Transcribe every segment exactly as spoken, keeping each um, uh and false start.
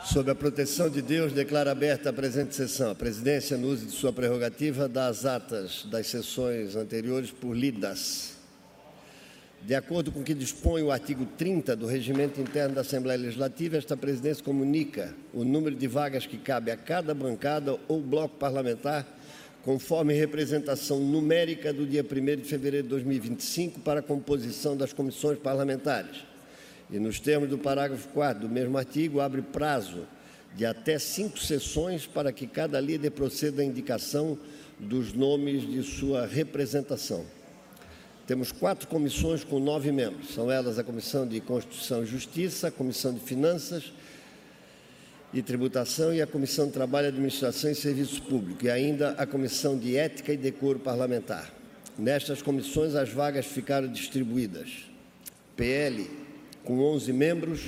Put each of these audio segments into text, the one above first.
Sob a proteção de Deus, declaro aberta a presente sessão. A presidência, no uso de sua prerrogativa, dá as atas das sessões anteriores por lidas. De acordo com o que dispõe o artigo trinta do Regimento Interno da Assembleia Legislativa, esta presidência comunica o número de vagas que cabe a cada bancada ou bloco parlamentar, conforme representação numérica do dia primeiro de fevereiro de dois mil e vinte e cinco para a composição das comissões parlamentares. E, nos termos do parágrafo quarto do mesmo artigo, abre prazo de até cinco sessões para que cada líder proceda à indicação dos nomes de sua representação. Temos quatro comissões com nove membros. São elas a Comissão de Constituição e Justiça, a Comissão de Finanças e Tributação e a Comissão de Trabalho, Administração e Serviço Público, e ainda a Comissão de Ética e Decoro Parlamentar. Nestas comissões, as vagas ficaram distribuídas. P L, com onze membros,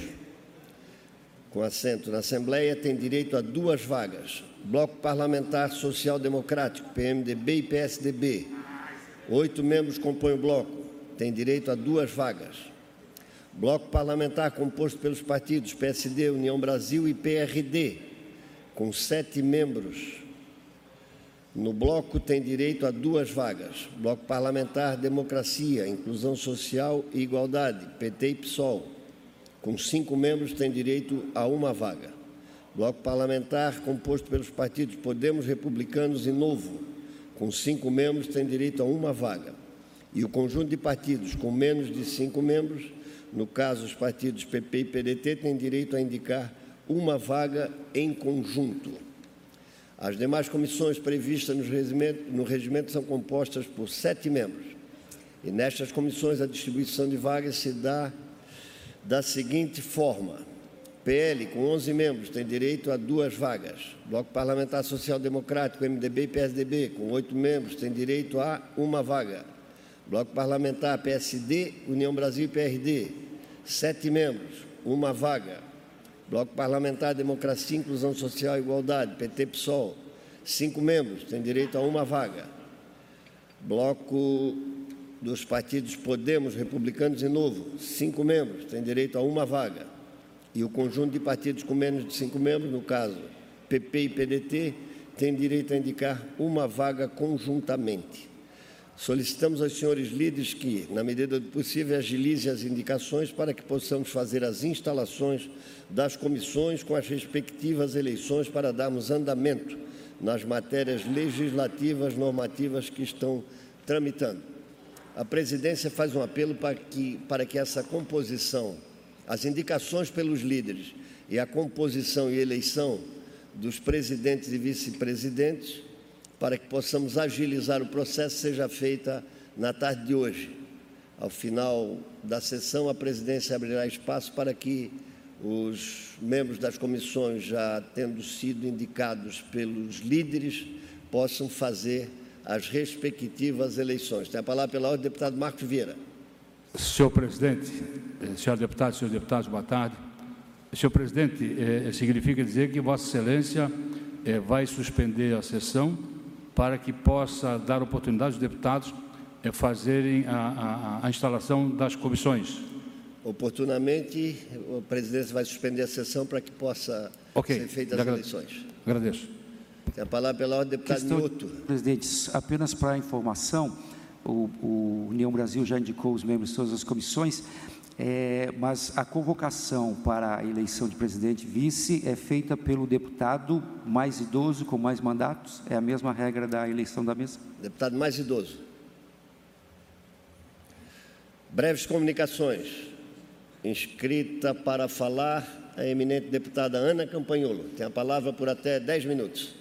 com assento na Assembleia, tem direito a duas vagas. Bloco Parlamentar Social Democrático, P M D B e P S D B, oito membros compõem o bloco, tem direito a duas vagas. Bloco Parlamentar composto pelos partidos P S D, União Brasil e P R D, com sete membros no bloco, tem direito a duas vagas. Bloco Parlamentar Democracia, Inclusão Social e Igualdade, P T e P SOL, com cinco membros, tem direito a uma vaga. Bloco Parlamentar composto pelos partidos Podemos, Republicanos e Novo, com cinco membros, tem direito a uma vaga. E o conjunto de partidos com menos de cinco membros, no caso os partidos P P e P D T, tem direito a indicar uma vaga em conjunto. As demais comissões previstas no regimento, no regimento são compostas por sete membros. E nestas comissões a distribuição de vagas se dá da seguinte forma. P L, com onze membros, tem direito a duas vagas. Bloco Parlamentar Social Democrático, M D B e P S D B, com oito membros, tem direito a uma vaga. Bloco Parlamentar P S D, União Brasil e P R D, sete membros, uma vaga. Bloco Parlamentar Democracia, Inclusão Social e Igualdade, P T, P SOL, cinco membros, tem direito a uma vaga. Bloco dos partidos Podemos, Republicanos e Novo, cinco membros, tem direito a uma vaga. E o conjunto de partidos com menos de cinco membros, no caso P P e P D T, tem direito a indicar uma vaga conjuntamente. Solicitamos aos senhores líderes que, na medida do possível, agilizem as indicações para que possamos fazer as instalações das comissões com as respectivas eleições para darmos andamento nas matérias legislativas, normativas que estão tramitando. A presidência faz um apelo para que, para que essa composição, as indicações pelos líderes e a composição e eleição dos presidentes e vice-presidentes, para que possamos agilizar o processo, seja feita na tarde de hoje. Ao final da sessão, a presidência abrirá espaço para que os membros das comissões, já tendo sido indicados pelos líderes, possam fazer as respectivas eleições. Tem a palavra pela ordem o deputado Marcos Vieira. Senhor presidente, senhor deputado, senhores deputados, boa tarde. Senhor presidente, eh, significa dizer que Vossa Excelência eh, vai suspender a sessão para que possa dar oportunidade aos deputados eh, fazerem a, a, a instalação das comissões. Oportunamente, a presidência vai suspender a sessão para que possa okay. ser feitas as eleições. Agradeço. Tem a palavra pela ordem, deputado Mioto. Presidente, apenas para informação, o, o União Brasil já indicou os membros de todas as comissões, é, mas a convocação para a eleição de presidente e vice é feita pelo deputado mais idoso com mais mandatos? É a mesma regra da eleição da mesa? Deputado mais idoso. Breves comunicações. Inscrita para falar a eminente deputada Ana Campanholo. Tem a palavra por até dez minutos.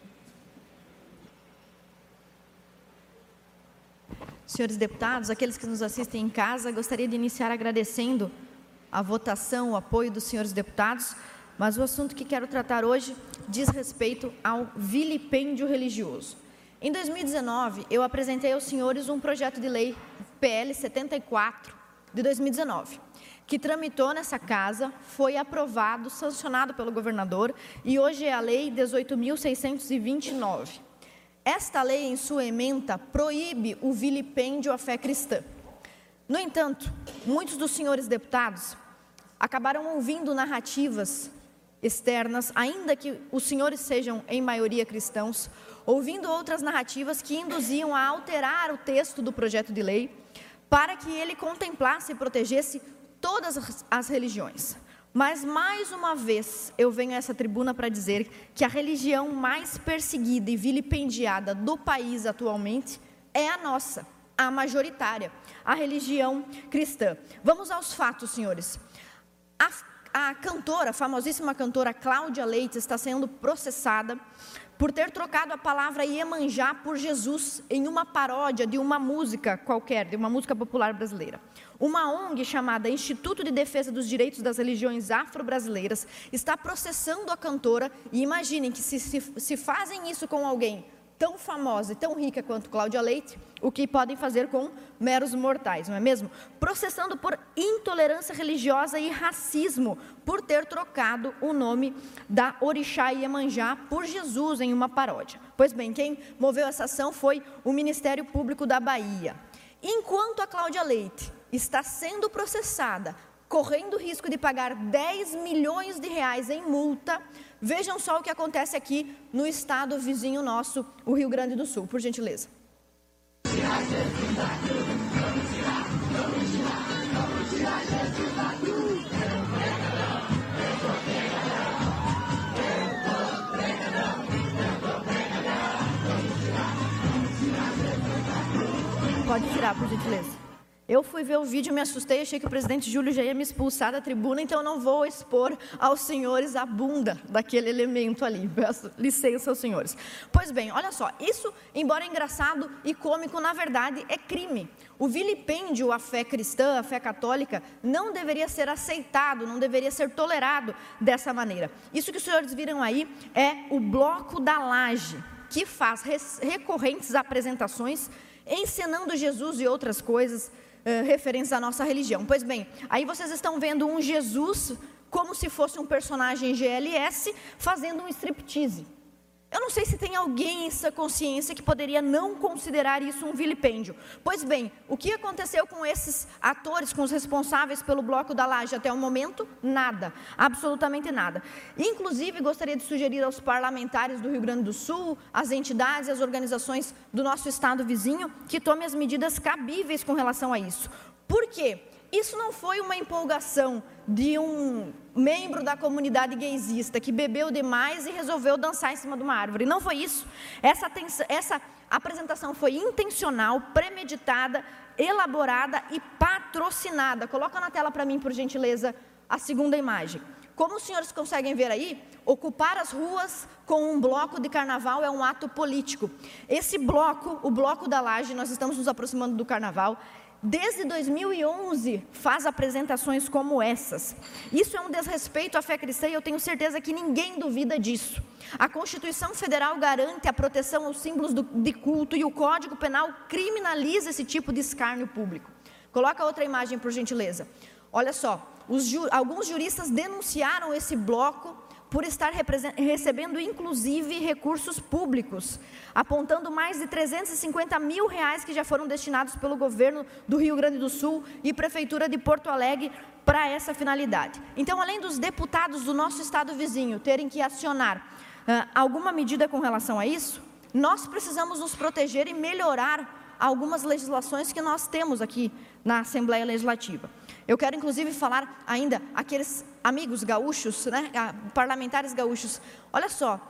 Senhores deputados, aqueles que nos assistem em casa, gostaria de iniciar agradecendo a votação, o apoio dos senhores deputados, mas o assunto que quero tratar hoje diz respeito ao vilipêndio religioso. Em dois mil e dezenove, eu apresentei aos senhores um projeto de lei P L setenta e quatro de dois mil e dezenove, que tramitou nessa casa, foi aprovado, sancionado pelo governador e hoje é a lei dezoito mil seiscentos e vinte e nove. Esta lei, em sua ementa, proíbe o vilipêndio à fé cristã. No entanto, muitos dos senhores deputados acabaram ouvindo narrativas externas, ainda que os senhores sejam em maioria cristãos, ouvindo outras narrativas que induziam a alterar o texto do projeto de lei para que ele contemplasse e protegesse todas as religiões. Mas, mais uma vez, eu venho a essa tribuna para dizer que a religião mais perseguida e vilipendiada do país atualmente é a nossa, a majoritária, a religião cristã. Vamos aos fatos, senhores. A, a cantora, a famosíssima cantora Cláudia Leite, está sendo processada por ter trocado a palavra Iemanjá por Jesus em uma paródia de uma música qualquer, de uma música popular brasileira. Uma O N G chamada Instituto de Defesa dos Direitos das Religiões Afro-Brasileiras está processando a cantora, e imaginem que se, se, se fazem isso com alguém tão famosa e tão rica quanto Cláudia Leite, o que podem fazer com meros mortais, não é mesmo? Processando por intolerância religiosa e racismo, por ter trocado o nome da Orixá Iemanjá por Jesus em uma paródia. Pois bem, quem moveu essa ação foi o Ministério Público da Bahia. Enquanto a Cláudia Leite está sendo processada, correndo o risco de pagar dez milhões de reais em multa, vejam só o que acontece aqui no estado vizinho nosso, o Rio Grande do Sul, por gentileza. Pode tirar, por gentileza. Eu fui ver o vídeo, me assustei, achei que o presidente Júlio já ia me expulsar da tribuna, então eu não vou expor aos senhores a bunda daquele elemento ali. Peço licença aos senhores. Pois bem, olha só, isso, embora engraçado e cômico, na verdade é crime. O vilipêndio à fé cristã, à fé católica, não deveria ser aceitado, não deveria ser tolerado dessa maneira. Isso que os senhores viram aí é o Bloco da Laje, que faz recorrentes apresentações encenando Jesus e outras coisas Uh, referentes à nossa religião. Pois bem, aí vocês estão vendo um Jesus como se fosse um personagem G L S fazendo um striptease. Eu não sei se tem alguém em sua consciência que poderia não considerar isso um vilipêndio. Pois bem, o que aconteceu com esses atores, com os responsáveis pelo Bloco da Laje até o momento? Nada, absolutamente nada. Inclusive, gostaria de sugerir aos parlamentares do Rio Grande do Sul, às entidades e às organizações do nosso estado vizinho, que tomem as medidas cabíveis com relação a isso. Por quê? Isso não foi uma empolgação de um membro da comunidade gaysista que bebeu demais e resolveu dançar em cima de uma árvore. Não foi isso. Essa, essa apresentação foi intencional, premeditada, elaborada e patrocinada. Coloca na tela para mim, por gentileza, a segunda imagem. Como os senhores conseguem ver aí, ocupar as ruas com um bloco de carnaval é um ato político. Esse bloco, o Bloco da Laje, nós estamos nos aproximando do carnaval, desde dois mil e onze faz apresentações como essas. Isso é um desrespeito à fé cristã e eu tenho certeza que ninguém duvida disso. A Constituição Federal garante a proteção aos símbolos do, de culto e o Código Penal criminaliza esse tipo de escárnio público. Coloca outra imagem, por gentileza. Olha só, os ju, alguns juristas denunciaram esse bloco por estar recebendo, inclusive, recursos públicos, apontando mais de trezentos e cinquenta mil reais que já foram destinados pelo governo do Rio Grande do Sul e Prefeitura de Porto Alegre para essa finalidade. Então, além dos deputados do nosso estado vizinho terem que acionar uh, alguma medida com relação a isso, nós precisamos nos proteger e melhorar algumas legislações que nós temos aqui na Assembleia Legislativa. Eu quero, inclusive, falar ainda aqueles amigos gaúchos, né, parlamentares gaúchos. Olha só,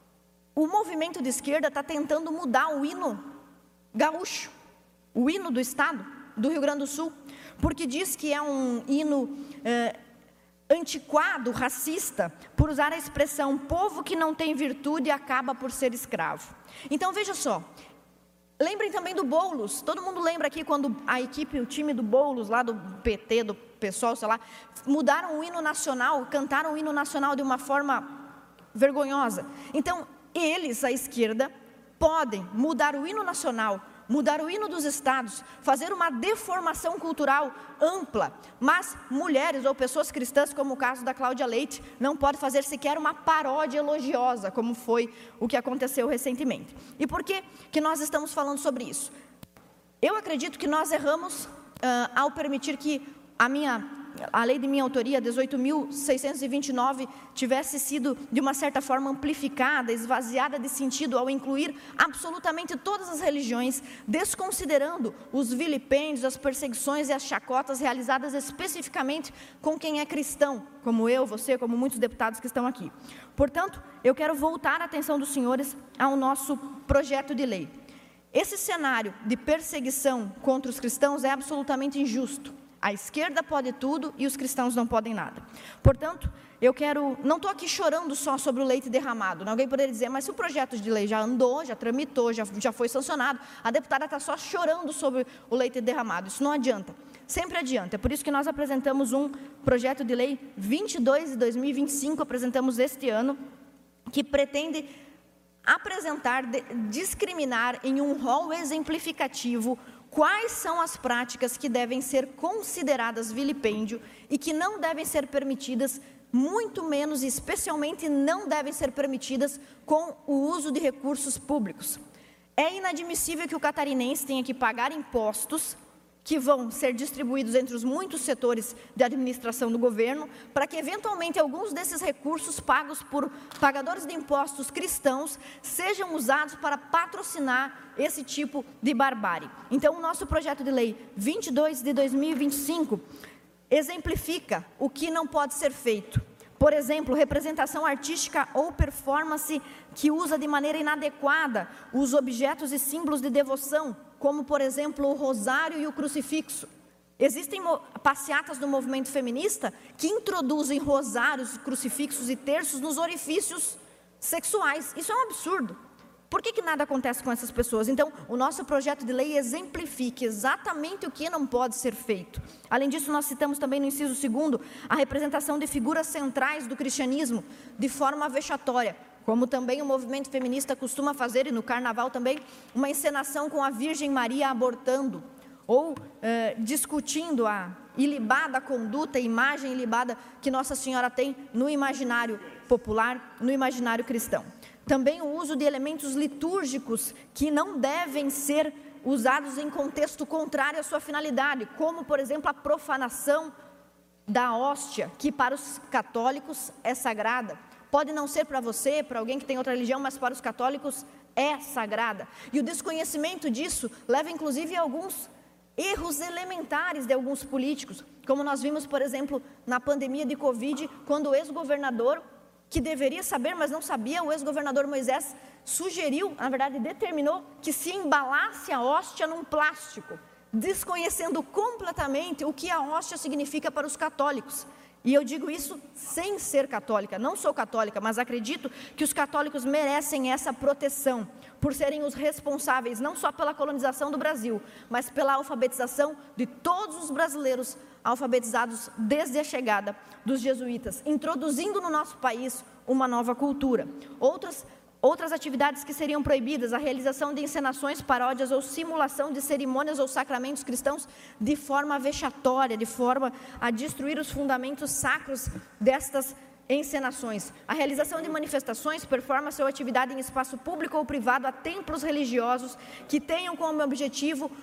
o movimento de esquerda está tentando mudar o hino gaúcho, o hino do estado do Rio Grande do Sul, porque diz que é um hino eh, antiquado, racista, por usar a expressão povo que não tem virtude acaba por ser escravo. Então, veja só, lembrem também do Boulos. Todo mundo lembra aqui quando a equipe, o time do Boulos, lá do P T, do pessoal, sei lá, mudaram o hino nacional, cantaram o hino nacional de uma forma vergonhosa. Então, eles, a esquerda, podem mudar o hino nacional, mudar o hino dos estados, fazer uma deformação cultural ampla, mas mulheres ou pessoas cristãs, como o caso da Cláudia Leite, não podem fazer sequer uma paródia elogiosa, como foi o que aconteceu recentemente. E por que que nós estamos falando sobre isso? Eu acredito que nós erramos uh, ao permitir que a minha a lei de minha autoria, dezoito mil seiscentos e vinte e nove, tivesse sido, de uma certa forma, amplificada, esvaziada de sentido, ao incluir absolutamente todas as religiões, desconsiderando os vilipêndios, as perseguições e as chacotas realizadas especificamente com quem é cristão, como eu, você, como muitos deputados que estão aqui. Portanto, eu quero voltar a atenção dos senhores ao nosso projeto de lei. Esse cenário de perseguição contra os cristãos é absolutamente injusto. A esquerda pode tudo e os cristãos não podem nada. Portanto, eu quero, não estou aqui chorando só sobre o leite derramado. Alguém poderia dizer, mas se o projeto de lei já andou, já tramitou, já, já foi sancionado, a deputada está só chorando sobre o leite derramado. Isso não adianta. Sempre adianta. É por isso que nós apresentamos um projeto de lei vinte e dois de dois mil e vinte e cinco, apresentamos este ano, que pretende apresentar, de, discriminar em um rol exemplificativo quais são as práticas que devem ser consideradas vilipêndio e que não devem ser permitidas, muito menos, especialmente não devem ser permitidas com o uso de recursos públicos. É inadmissível que o catarinense tenha que pagar impostos que vão ser distribuídos entre os muitos setores de administração do governo, para que, eventualmente, alguns desses recursos pagos por pagadores de impostos cristãos sejam usados para patrocinar esse tipo de barbárie. Então, o nosso projeto de lei vinte e dois de dois mil e vinte e cinco exemplifica o que não pode ser feito. Por exemplo, representação artística ou performance que usa de maneira inadequada os objetos e símbolos de devoção, como, por exemplo, o rosário e o crucifixo. Existem passeatas do movimento feminista que introduzem rosários, crucifixos e terços nos orifícios sexuais. Isso é um absurdo. Por que que nada acontece com essas pessoas? Então, o nosso projeto de lei exemplifica exatamente o que não pode ser feito. Além disso, nós citamos também no inciso segundo a representação de figuras centrais do cristianismo de forma vexatória, como também o movimento feminista costuma fazer, e no carnaval também, uma encenação com a Virgem Maria abortando, ou eh, discutindo a ilibada conduta, a imagem ilibada que Nossa Senhora tem no imaginário popular, no imaginário cristão. Também o uso de elementos litúrgicos que não devem ser usados em contexto contrário à sua finalidade, como, por exemplo, a profanação da hóstia, que para os católicos é sagrada. Pode não ser para você, para alguém que tem outra religião, mas para os católicos é sagrada. E o desconhecimento disso leva, inclusive, a alguns erros elementares de alguns políticos, como nós vimos, por exemplo, na pandemia de Covid, quando o ex-governador, que deveria saber, mas não sabia, o ex-governador Moisés sugeriu, na verdade determinou, que se embalasse a hóstia num plástico, desconhecendo completamente o que a hóstia significa para os católicos. E eu digo isso sem ser católica, não sou católica, mas acredito que os católicos merecem essa proteção, por serem os responsáveis não só pela colonização do Brasil, mas pela alfabetização de todos os brasileiros alfabetizados desde a chegada dos jesuítas, introduzindo no nosso país uma nova cultura. Outras Outras atividades que seriam proibidas, a realização de encenações, paródias ou simulação de cerimônias ou sacramentos cristãos de forma vexatória, de forma a destruir os fundamentos sacros destas encenações. A realização de manifestações, performance ou atividade em espaço público ou privado a templos religiosos que tenham como objetivo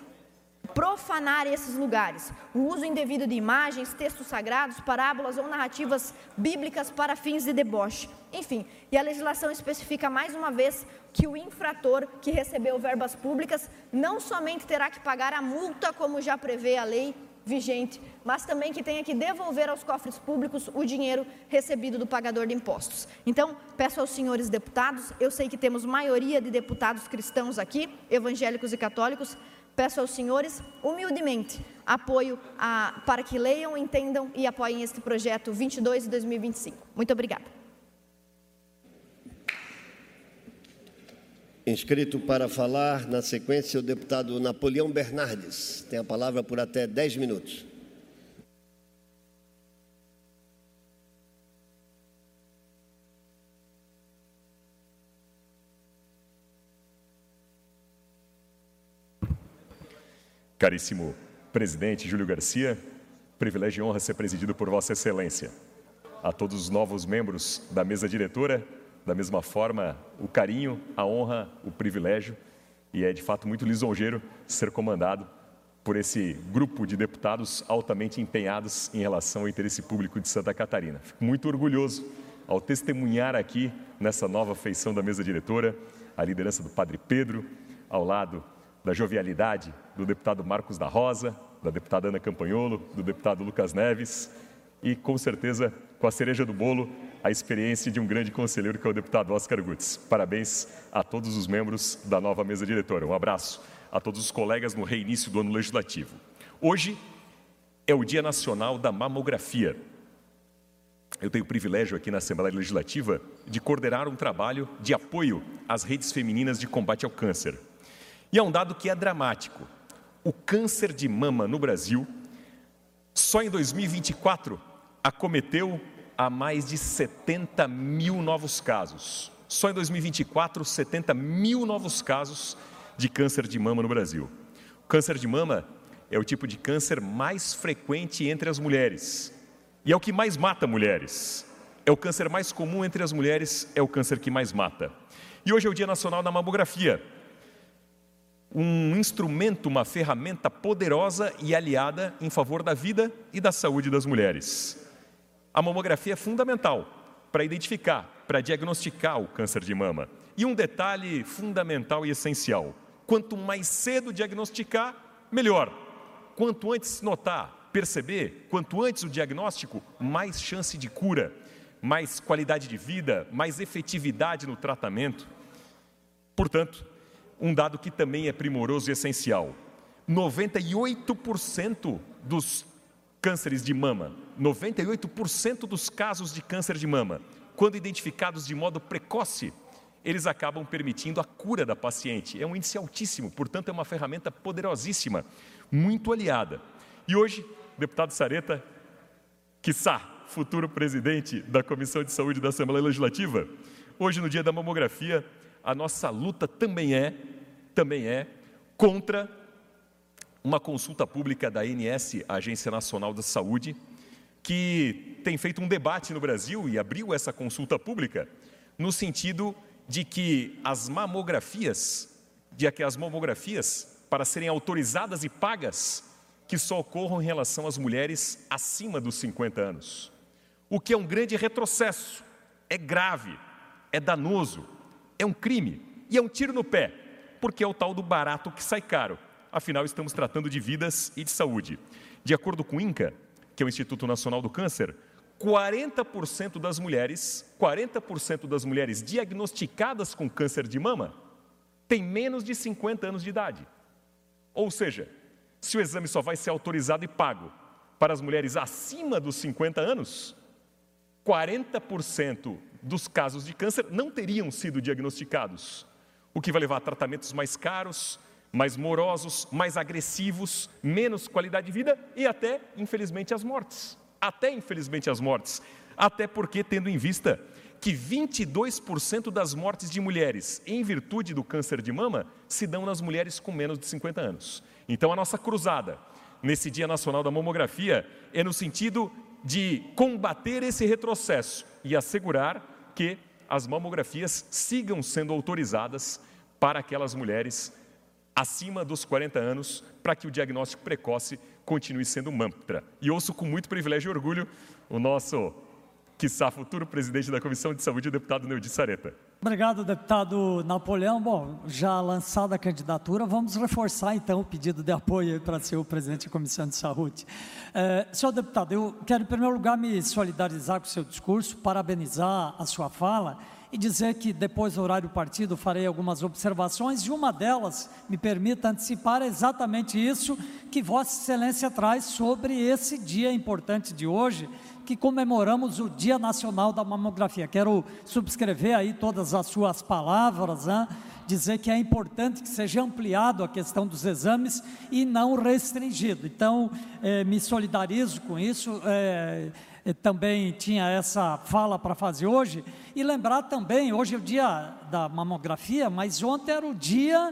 profanar esses lugares, o uso indevido de imagens, textos sagrados, parábolas ou narrativas bíblicas para fins de deboche. Enfim, e a legislação especifica mais uma vez que o infrator que recebeu verbas públicas não somente terá que pagar a multa, como já prevê a lei vigente, mas também que tenha que devolver aos cofres públicos o dinheiro recebido do pagador de impostos. Então, peço aos senhores deputados, eu sei que temos maioria de deputados cristãos aqui, evangélicos e católicos, peço aos senhores, humildemente, apoio a, para que leiam, entendam e apoiem este projeto vinte e dois de dois mil e vinte e cinco. Muito obrigada. Inscrito para falar, na sequência, o deputado Napoleão Bernardes. Tem a palavra por até dez minutos. Caríssimo presidente Júlio Garcia, privilégio e honra ser presidido por Vossa Excelência. A todos os novos membros da mesa diretora, da mesma forma, o carinho, a honra, o privilégio, e é de fato muito lisonjeiro ser comandado por esse grupo de deputados altamente empenhados em relação ao interesse público de Santa Catarina. Fico muito orgulhoso ao testemunhar aqui, nessa nova feição da mesa diretora, a liderança do Padre Pedro, ao lado da jovialidade do deputado Marcos da Rosa, da deputada Ana Campanholo, do deputado Lucas Neves e, com certeza, com a cereja do bolo, a experiência de um grande conselheiro que é o deputado Oscar Gutz. Parabéns a todos os membros da nova mesa diretora. Um abraço a todos os colegas no reinício do ano legislativo. Hoje é o Dia Nacional da Mamografia. Eu tenho o privilégio aqui na Assembleia Legislativa de coordenar um trabalho de apoio às redes femininas de combate ao câncer. E é um dado que é dramático. O câncer de mama no Brasil, só em dois mil e vinte e quatro, acometeu a mais de setenta mil novos casos. Só em dois mil e vinte e quatro, setenta mil novos casos de câncer de mama no Brasil. O câncer de mama é o tipo de câncer mais frequente entre as mulheres. E é o que mais mata mulheres. É o câncer mais comum entre as mulheres, é o câncer que mais mata. E hoje é o Dia Nacional da Mamografia. Um instrumento, uma ferramenta poderosa e aliada em favor da vida e da saúde das mulheres. A mamografia é fundamental para identificar, para diagnosticar o câncer de mama. E um detalhe fundamental e essencial: quanto mais cedo diagnosticar, melhor. Quanto antes notar, perceber, quanto antes o diagnóstico, mais chance de cura, mais qualidade de vida, mais efetividade no tratamento. Portanto, um dado que também é primoroso e essencial: noventa e oito por cento dos cânceres de mama, noventa e oito por cento dos casos de câncer de mama, quando identificados de modo precoce, eles acabam permitindo a cura da paciente. É um índice altíssimo, portanto é uma ferramenta poderosíssima, muito aliada. E hoje, deputado Sareta, quiçá futuro presidente da Comissão de Saúde da Assembleia Legislativa, hoje no dia da mamografia, a nossa luta também é, também é contra uma consulta pública da A N S, a Agência Nacional da Saúde, que tem feito um debate no Brasil e abriu essa consulta pública no sentido de que as mamografias, de que as mamografias, para serem autorizadas e pagas, que só ocorram em relação às mulheres acima dos cinquenta anos. O que é um grande retrocesso, é grave, é danoso, é um crime e é um tiro no pé, porque é o tal do barato que sai caro. Afinal, estamos tratando de vidas e de saúde. De acordo com o INCA, que é o Instituto Nacional do Câncer, quarenta por cento das mulheres, quarenta por cento das mulheres diagnosticadas com câncer de mama têm menos de cinquenta anos de idade. Ou seja, se o exame só vai ser autorizado e pago para as mulheres acima dos cinquenta anos, quarenta por cento dos casos de câncer não teriam sido diagnosticados, o que vai levar a tratamentos mais caros, mais morosos, mais agressivos, menos qualidade de vida e até, infelizmente, as mortes. Até, infelizmente, as mortes. Até porque, tendo em vista que vinte e dois por cento das mortes de mulheres em virtude do câncer de mama se dão nas mulheres com menos de cinquenta anos. Então, a nossa cruzada nesse Dia Nacional da Mamografia é no sentido de combater esse retrocesso e assegurar que as mamografias sigam sendo autorizadas para aquelas mulheres acima dos quarenta anos, para que o diagnóstico precoce continue sendo um mantra. E ouço com muito privilégio e orgulho o nosso, quiçá, futuro presidente da Comissão de Saúde, o deputado Neudi Sareta. Obrigado, deputado Napoleão. Bom, já lançada a candidatura, vamos reforçar então o pedido de apoio para ser o presidente da Comissão de Saúde. É, senhor deputado, eu quero em primeiro lugar me solidarizar com o seu discurso, parabenizar a sua fala e dizer que depois do horário do partido farei algumas observações e uma delas, me permita antecipar, é exatamente isso que Vossa Excelência traz sobre esse dia importante de hoje, que comemoramos o Dia Nacional da Mamografia. Quero subscrever aí todas as suas palavras, né? Dizer que é importante que seja ampliado a questão dos exames e não restringido. Então, eh, me solidarizo com isso, eh, também tinha essa fala para fazer hoje, e lembrar também, hoje é o dia da mamografia, mas ontem era o dia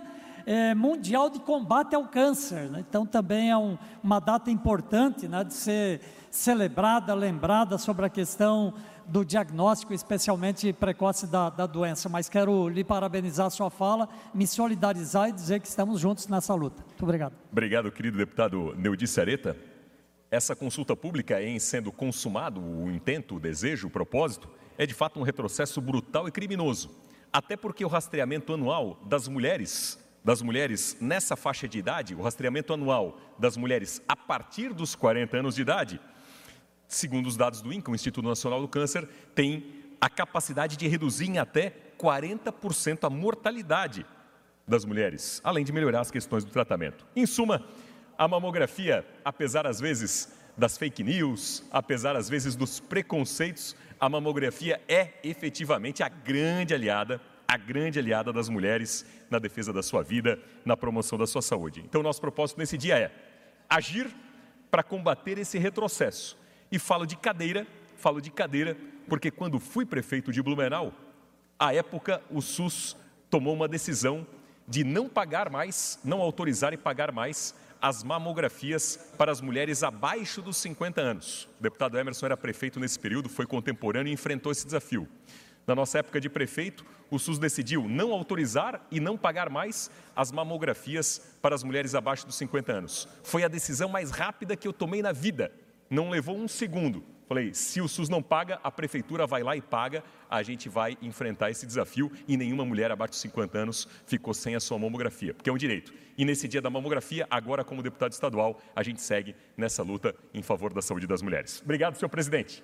é, mundial de combate ao câncer, né? Então também é um, uma data importante, né, de ser celebrada, lembrada sobre a questão do diagnóstico, especialmente precoce da, da doença. Mas quero lhe parabenizar a sua fala, me solidarizar e dizer que estamos juntos nessa luta. Muito obrigado. Obrigado, querido deputado Neudi Sareta. Essa consulta pública, em sendo consumado o intento, o desejo, o propósito, é de fato um retrocesso brutal e criminoso. Até porque o rastreamento anual das mulheres, das mulheres nessa faixa de idade, o rastreamento anual das mulheres a partir dos quarenta anos de idade, segundo os dados do INCA, o Instituto Nacional do Câncer, tem a capacidade de reduzir em até quarenta por cento a mortalidade das mulheres, além de melhorar as questões do tratamento. Em suma, a mamografia, apesar às vezes das fake news, apesar às vezes dos preconceitos, a mamografia é efetivamente a grande aliada, a grande aliada das mulheres na defesa da sua vida, na promoção da sua saúde. Então, nosso propósito nesse dia é agir para combater esse retrocesso. E falo de cadeira, falo de cadeira, porque quando fui prefeito de Blumenau, à época o SUS tomou uma decisão de não pagar mais, não autorizar e pagar mais as mamografias para as mulheres abaixo dos cinquenta anos. O deputado Emerson era prefeito nesse período, foi contemporâneo e enfrentou esse desafio. Na nossa época de prefeito, o SUS decidiu não autorizar e não pagar mais as mamografias para as mulheres abaixo dos cinquenta anos. Foi a decisão mais rápida que eu tomei na vida. Não levou um segundo. Falei, se o SUS não paga, a prefeitura vai lá e paga, a gente vai enfrentar esse desafio e nenhuma mulher abaixo de cinquenta anos ficou sem a sua mamografia, porque é um direito. E nesse dia da mamografia, agora como deputado estadual, a gente segue nessa luta em favor da saúde das mulheres. Obrigado, senhor presidente.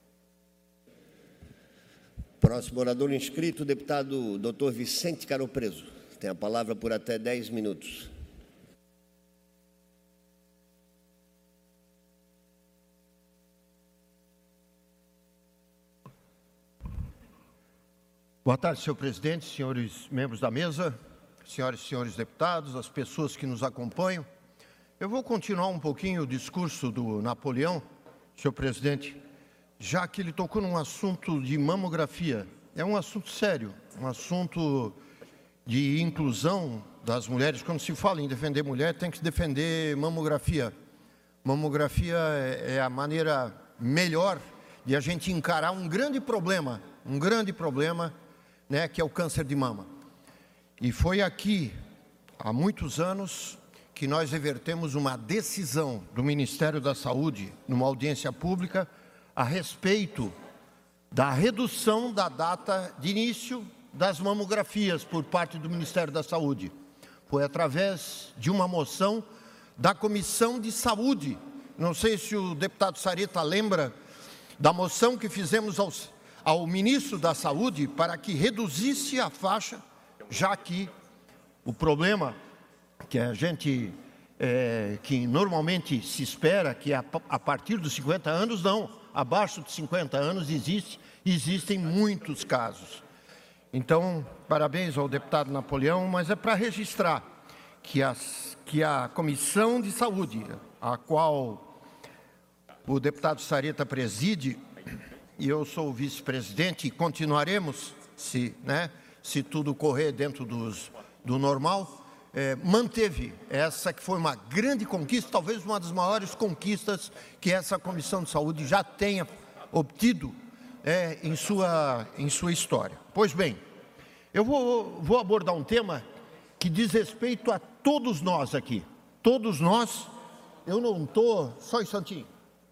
Próximo orador inscrito, o deputado doutor Vicente Caro Preso. Tem a palavra por até dez minutos. Boa tarde, senhor presidente, senhores membros da mesa, senhoras e senhores deputados, as pessoas que nos acompanham. Eu vou continuar um pouquinho o discurso do Napoleão, senhor presidente, já que ele tocou num assunto de mamografia. É um assunto sério, um assunto de inclusão das mulheres. Quando se fala em defender mulher, tem que se defender mamografia. Mamografia é a maneira melhor de a gente encarar um grande problema, um grande problema, né, que é o câncer de mama. E foi aqui, há muitos anos, que nós revertemos uma decisão do Ministério da Saúde, numa audiência pública, a respeito da redução da data de início das mamografias por parte do Ministério da Saúde. Foi através de uma moção da Comissão de Saúde. Não sei se o deputado Sareta lembra da moção que fizemos aos ao ministro da Saúde para que reduzisse a faixa, já que o problema que a gente, é, que normalmente se espera que a, a partir dos cinquenta anos, não, abaixo de cinquenta anos existe, existem muitos casos. Então, parabéns ao deputado Napoleão, mas é para registrar que, as, que a Comissão de Saúde, a qual o deputado Sareta preside, e eu sou o vice-presidente e continuaremos, se, né, se tudo correr dentro dos, do normal, é, manteve essa que foi uma grande conquista, talvez uma das maiores conquistas que essa Comissão de Saúde já tenha obtido é, em, sua, em sua história. Pois bem, eu vou, vou abordar um tema que diz respeito a todos nós aqui. Todos nós, eu não estou... Só um instantinho.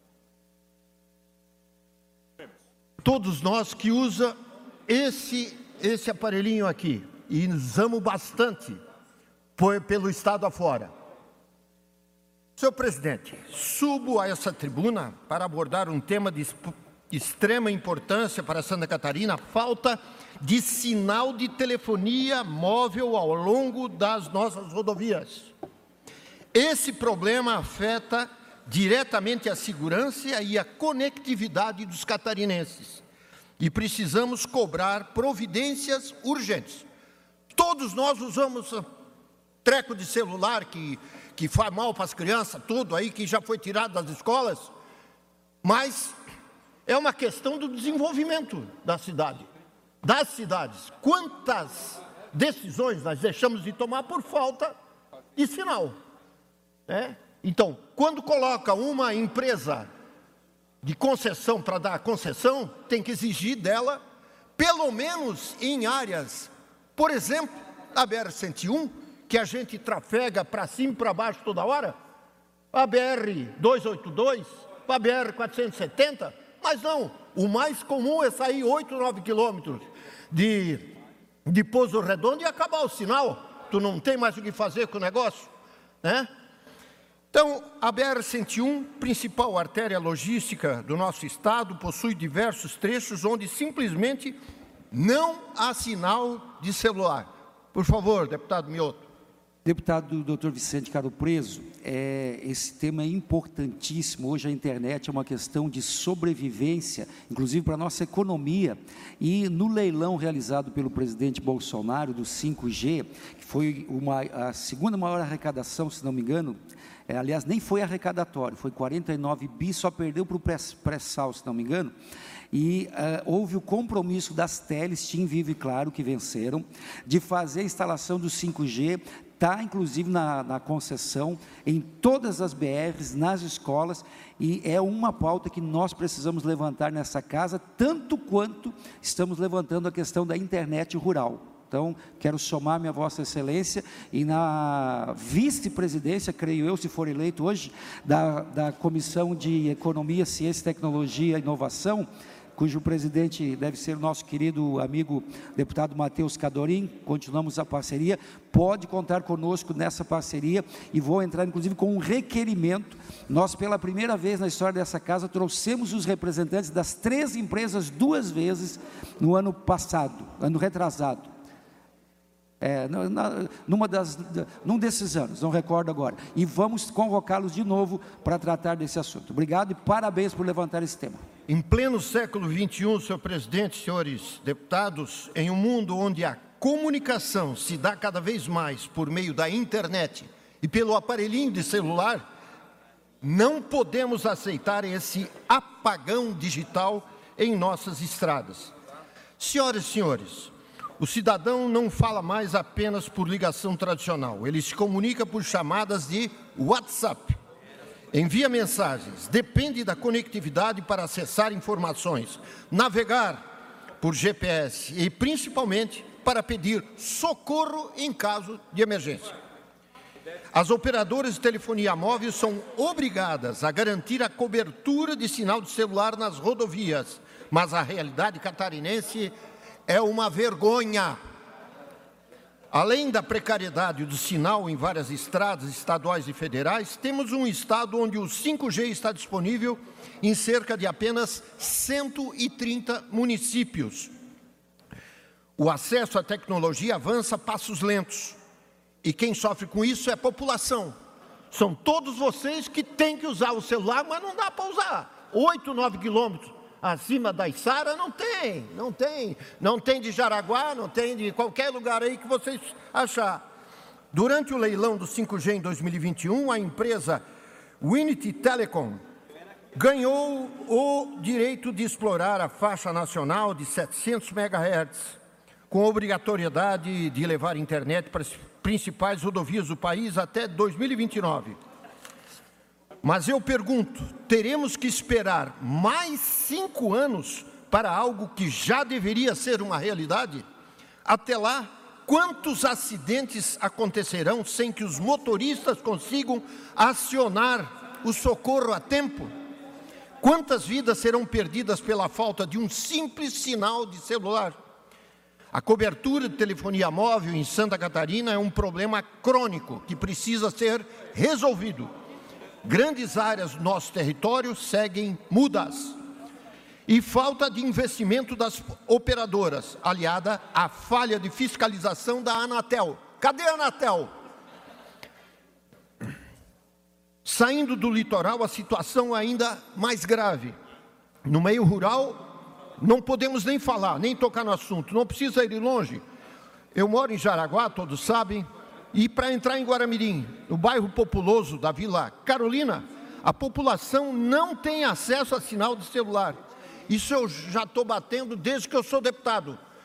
Todos nós que usa esse, esse aparelhinho aqui, e usamos bastante por, pelo estado afora. Senhor presidente, subo a essa tribuna para abordar um tema de extrema importância para Santa Catarina, a falta de sinal de telefonia móvel ao longo das nossas rodovias. Esse problema afeta diretamente a segurança e a conectividade dos catarinenses. E precisamos cobrar providências urgentes. Todos nós usamos treco de celular que, que faz mal para as crianças, tudo aí que já foi tirado das escolas, mas é uma questão do desenvolvimento da cidade, das cidades. Quantas, decisões nós deixamos de tomar por falta de sinal, né? Então, quando coloca uma empresa de concessão para dar concessão, tem que exigir dela, pelo menos em áreas, por exemplo, a B R cento e um, que a gente trafega para cima e para baixo toda hora, a B R duzentos e oitenta e dois, a B R quatrocentos e setenta, mas não, o mais comum é sair oito, nove quilômetros de, de Pouso Redondo e acabar o sinal, tu não tem mais o que fazer com o negócio, né? Então, a B R cento e um, principal artéria logística do nosso estado, possui diversos trechos onde simplesmente não há sinal de celular. Por favor, deputado Mioto. Deputado doutor Vicente Caro Preso, é, esse tema é importantíssimo. Hoje a internet é uma questão de sobrevivência, inclusive para a nossa economia. E no leilão realizado pelo presidente Bolsonaro do cinco G, que foi uma, a segunda maior arrecadação, se não me engano, é, aliás, nem foi arrecadatório, foi quarenta e nove bi, só perdeu para o pré-sal, se não me engano. E uh, houve o compromisso das teles, TIM, Vivo e Claro, que venceram, de fazer a instalação do cinco G, está inclusive na, na concessão, em todas as B Rs, nas escolas, e é uma pauta que nós precisamos levantar nessa casa, tanto quanto estamos levantando a questão da internet rural. Então, quero somar minha Vossa Excelência e na vice-presidência, creio eu, se for eleito hoje, da, da Comissão de Economia, Ciência, Tecnologia e Inovação, cujo presidente deve ser o nosso querido amigo deputado Matheus Cadorim, continuamos a parceria, pode contar conosco nessa parceria e vou entrar inclusive com um requerimento. Nós pela primeira vez na história dessa casa trouxemos os representantes das três empresas duas vezes no ano passado, ano retrasado. É, numa das, num desses anos, não recordo agora, e vamos convocá-los de novo para tratar desse assunto. Obrigado e parabéns por levantar esse tema. Em pleno século vinte e um, senhor presidente, senhores deputados, em um mundo onde a comunicação se dá cada vez mais por meio da internet e pelo aparelhinho de celular, não podemos aceitar esse apagão digital em nossas estradas. Senhoras e senhores, o cidadão não fala mais apenas por ligação tradicional, ele se comunica por chamadas de WhatsApp, envia mensagens, depende da conectividade para acessar informações, navegar por G P S e principalmente para pedir socorro em caso de emergência. As operadoras de telefonia móvel são obrigadas a garantir a cobertura de sinal de celular nas rodovias, mas a realidade catarinense é uma vergonha. Além da precariedade do sinal em várias estradas estaduais e federais, temos um estado onde o cinco G está disponível em cerca de apenas cento e trinta municípios. O acesso à tecnologia avança a passos lentos. E quem sofre com isso é a população. São todos vocês que têm que usar o celular, mas não dá para usar. oito, nove quilômetros. Acima da Içara não tem, não tem, não tem de Jaraguá, não tem de qualquer lugar aí que vocês achar. Durante o leilão do cinco G em dois mil e vinte e um, a empresa Winity Telecom ganhou o direito de explorar a faixa nacional de setecentos megahertz, com obrigatoriedade de levar internet para as principais rodovias do país até dois mil e vinte e nove. Mas eu pergunto, teremos que esperar mais cinco anos para algo que já deveria ser uma realidade? Até lá, quantos acidentes acontecerão sem que os motoristas consigam acionar o socorro a tempo? Quantas vidas serão perdidas pela falta de um simples sinal de celular? A cobertura de telefonia móvel em Santa Catarina é um problema crônico que precisa ser resolvido. Grandes áreas do nosso território seguem mudas. E falta de investimento das operadoras, aliada à falha de fiscalização da Anatel. Cadê a Anatel? Saindo do litoral, a situação é ainda mais grave. No meio rural, não podemos nem falar, nem tocar no assunto, não precisa ir longe. Eu moro em Jaraguá, todos sabem. E para entrar em Guaramirim, no bairro populoso da Vila Carolina, a população não tem acesso a sinal de celular. Isso eu já estou batendo desde que eu sou deputado.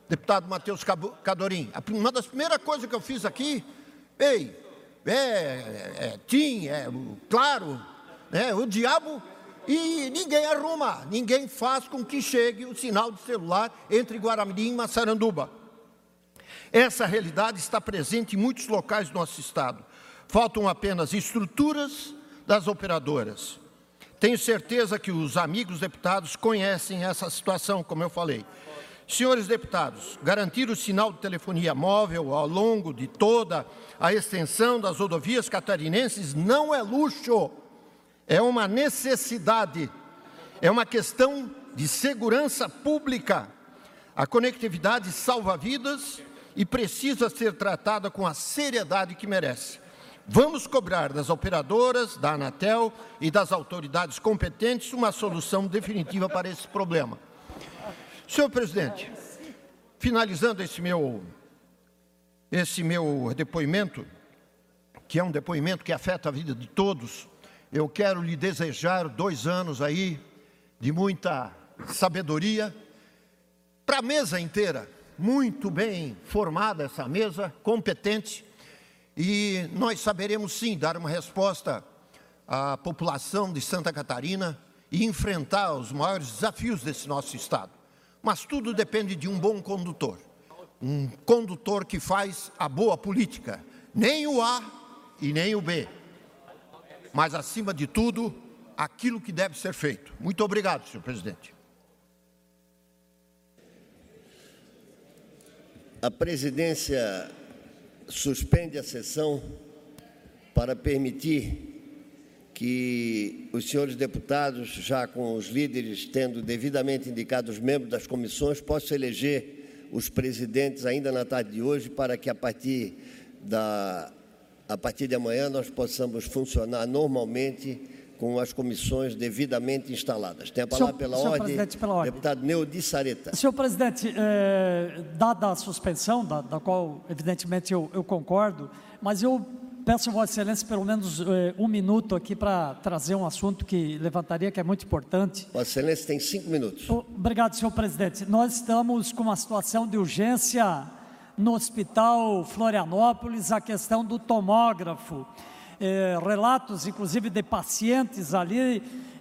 deputado Matheus Cadorim, uma das primeiras coisas que eu fiz aqui, ei, é, é, é Tim, é claro, né, o diabo, e ninguém arruma, ninguém faz com que chegue o sinal de celular entre Guaramirim e Massaranduba. Essa realidade está presente em muitos locais do nosso estado. Faltam apenas estruturas das operadoras. Tenho certeza que os amigos deputados conhecem essa situação, como eu falei. Senhores deputados, garantir o sinal de telefonia móvel ao longo de toda a extensão das rodovias catarinenses não é luxo, é uma necessidade, é uma questão de segurança pública. A conectividade salva vidas e precisa ser tratada com a seriedade que merece. Vamos cobrar das operadoras, da Anatel e das autoridades competentes uma solução definitiva para esse problema. Senhor presidente, finalizando esse meu, esse meu depoimento, que é um depoimento que afeta a vida de todos, eu quero lhe desejar dois anos aí de muita sabedoria para a mesa inteira, muito bem formada essa mesa, competente, e nós saberemos sim dar uma resposta à população de Santa Catarina e enfrentar os maiores desafios desse nosso estado. Mas tudo depende de um bom condutor, um condutor que faz a boa política, nem o A e nem o B, mas acima de tudo, aquilo que deve ser feito. Muito obrigado, senhor presidente. A presidência suspende a sessão para permitir que os senhores deputados, já com os líderes tendo devidamente indicado os membros das comissões, possam eleger os presidentes ainda na tarde de hoje, para que a partir, da, a partir de amanhã nós possamos funcionar normalmente com as comissões devidamente instaladas. Tem a palavra pela ordem, pela ordem, deputado Neudi Sareta. Senhor presidente, é, dada a suspensão, da, da qual evidentemente eu, eu concordo, mas eu peço a Vossa Excelência pelo menos é, um minuto aqui para trazer um assunto que levantaria, que é muito importante. Vossa Excelência tem cinco minutos. Obrigado, senhor presidente. Nós estamos com uma situação de urgência no Hospital Florianópolis, a questão do tomógrafo. É, relatos, inclusive, de pacientes ali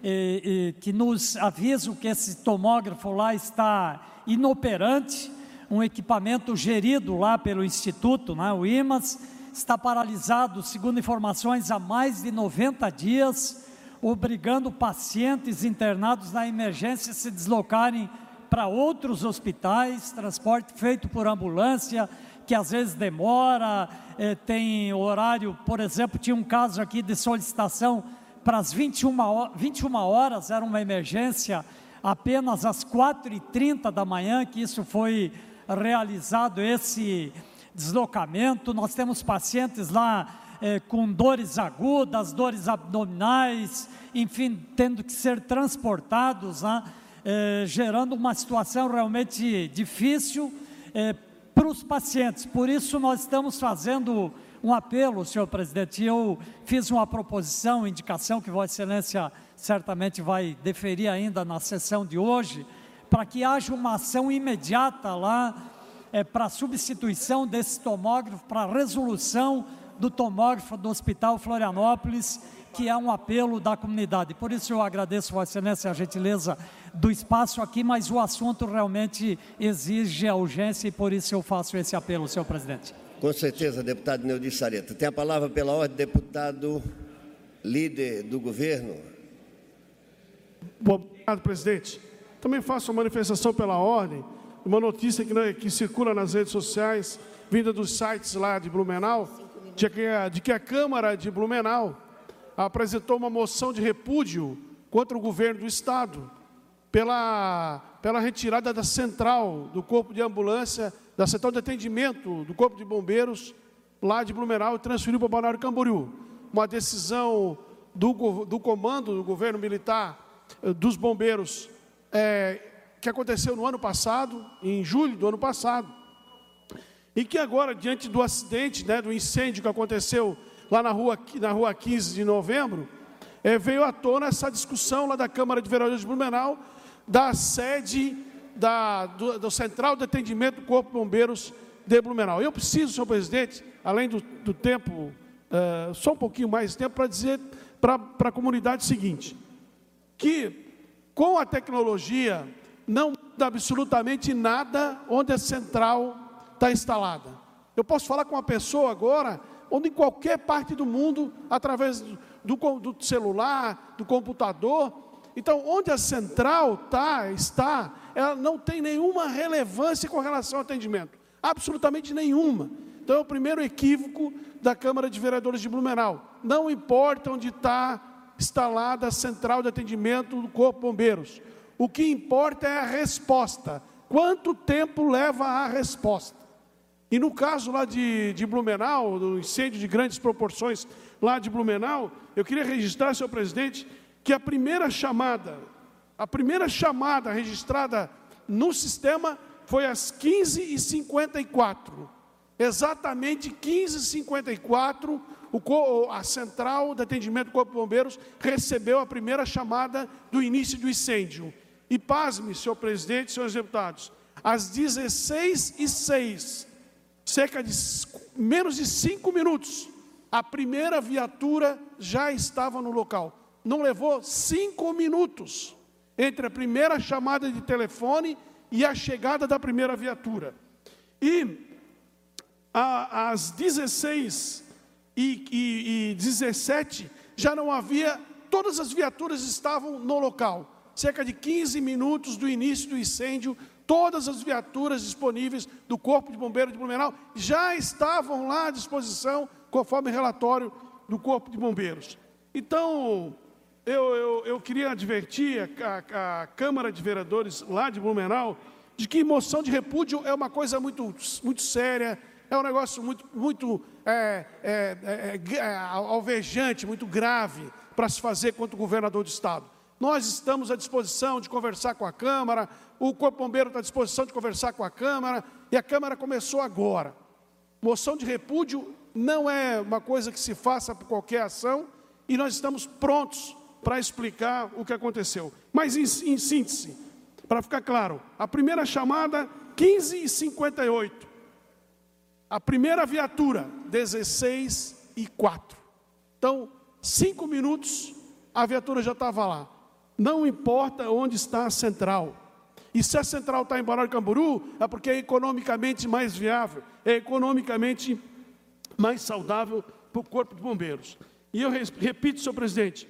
é, é, que nos avisam que esse tomógrafo lá está inoperante, um equipamento gerido lá pelo Instituto, né, o I M A S, está paralisado, segundo informações, há mais de noventa dias, obrigando pacientes internados na emergência a se deslocarem para outros hospitais, transporte feito por ambulância, que às vezes demora, eh, tem horário, por exemplo, tinha um caso aqui de solicitação para as vinte e uma horas, era uma emergência, apenas às quatro e trinta da manhã que isso foi realizado, esse deslocamento. Nós temos pacientes lá eh, com dores agudas, dores abdominais, enfim, tendo que ser transportados, né, eh, gerando uma situação realmente difícil, eh, para os pacientes. Por isso nós estamos fazendo um apelo, senhor presidente. Eu fiz uma proposição, indicação que Vossa Excelência certamente vai deferir ainda na sessão de hoje, para que haja uma ação imediata lá, é, para a substituição desse tomógrafo, para a resolução do tomógrafo do Hospital Florianópolis, que é um apelo da comunidade. Por isso eu agradeço, Vossa Excelência, a gentileza do espaço aqui, mas o assunto realmente exige a urgência e por isso eu faço esse apelo, senhor presidente. Com certeza, deputado Neudi Sareta. Tem a palavra pela ordem, deputado líder do governo. Obrigado, presidente. Também faço uma manifestação pela ordem, uma notícia que, né, que circula nas redes sociais, vinda dos sites lá de Blumenau, de que, a, de que a Câmara de Blumenau apresentou uma moção de repúdio contra o governo do Estado pela, pela retirada da central do Corpo de Ambulância, da central de atendimento do Corpo de Bombeiros lá de Blumenau e transferiu para Balneário Camboriú. Uma decisão do, do comando do governo militar dos bombeiros é, que aconteceu no ano passado, em julho do ano passado, e que agora, diante do acidente, né, do incêndio que aconteceu lá na rua, na rua quinze de novembro, é, veio à tona essa discussão lá da Câmara de Vereadores de Blumenau, da sede da, do, do Central de Atendimento do Corpo de Bombeiros de Blumenau. Eu preciso, senhor presidente, além do, do tempo, uh, só um pouquinho mais de tempo, para dizer para a comunidade o seguinte, que com a tecnologia não muda absolutamente nada onde a central está instalada. Eu posso falar com uma pessoa agora, onde em qualquer parte do mundo, através do, do, do celular, do computador. Então, onde a central tá, está, ela não tem nenhuma relevância com relação ao atendimento. Absolutamente nenhuma. Então, é o primeiro equívoco da Câmara de Vereadores de Blumenau. Não importa onde está instalada a central de atendimento do Corpo de Bombeiros. O que importa é a resposta. Quanto tempo leva a resposta? E no caso lá de, de Blumenau, do incêndio de grandes proporções lá de Blumenau, eu queria registrar, senhor presidente, que a primeira chamada, a primeira chamada registrada no sistema foi às quinze e cinquenta e quatro. Exatamente quinze e cinquenta e quatro, o, a Central de Atendimento do Corpo de Bombeiros recebeu a primeira chamada do início do incêndio. E pasme, senhor presidente, senhores deputados, às dezesseis e seis, cerca de menos de cinco minutos, a primeira viatura já estava no local. Não levou cinco minutos entre a primeira chamada de telefone e a chegada da primeira viatura. E a, às dezesseis e dezessete já não havia, todas as viaturas estavam no local. Cerca de quinze minutos do início do incêndio, todas as viaturas disponíveis do Corpo de Bombeiros de Blumenau já estavam lá à disposição, conforme relatório do Corpo de Bombeiros. Então, eu, eu, eu queria advertir a, a Câmara de Vereadores lá de Blumenau de que moção de repúdio é uma coisa muito, muito séria, é um negócio muito, muito é, é, é, é, alvejante, muito grave para se fazer contra o governador do Estado. Nós estamos à disposição de conversar com a Câmara, o Corpo Bombeiro está à disposição de conversar com a Câmara, e a Câmara começou agora. Moção de repúdio não é uma coisa que se faça por qualquer ação, e nós estamos prontos para explicar o que aconteceu. Mas, em, em síntese, para ficar claro, a primeira chamada, quinze e cinquenta e oito. A primeira viatura, dezesseis e quatro. Então, cinco minutos, a viatura já estava lá. Não importa onde está a central. E se a central está em Balneário Camboriú, é porque é economicamente mais viável, é economicamente mais saudável para o Corpo de Bombeiros. E eu repito, senhor presidente,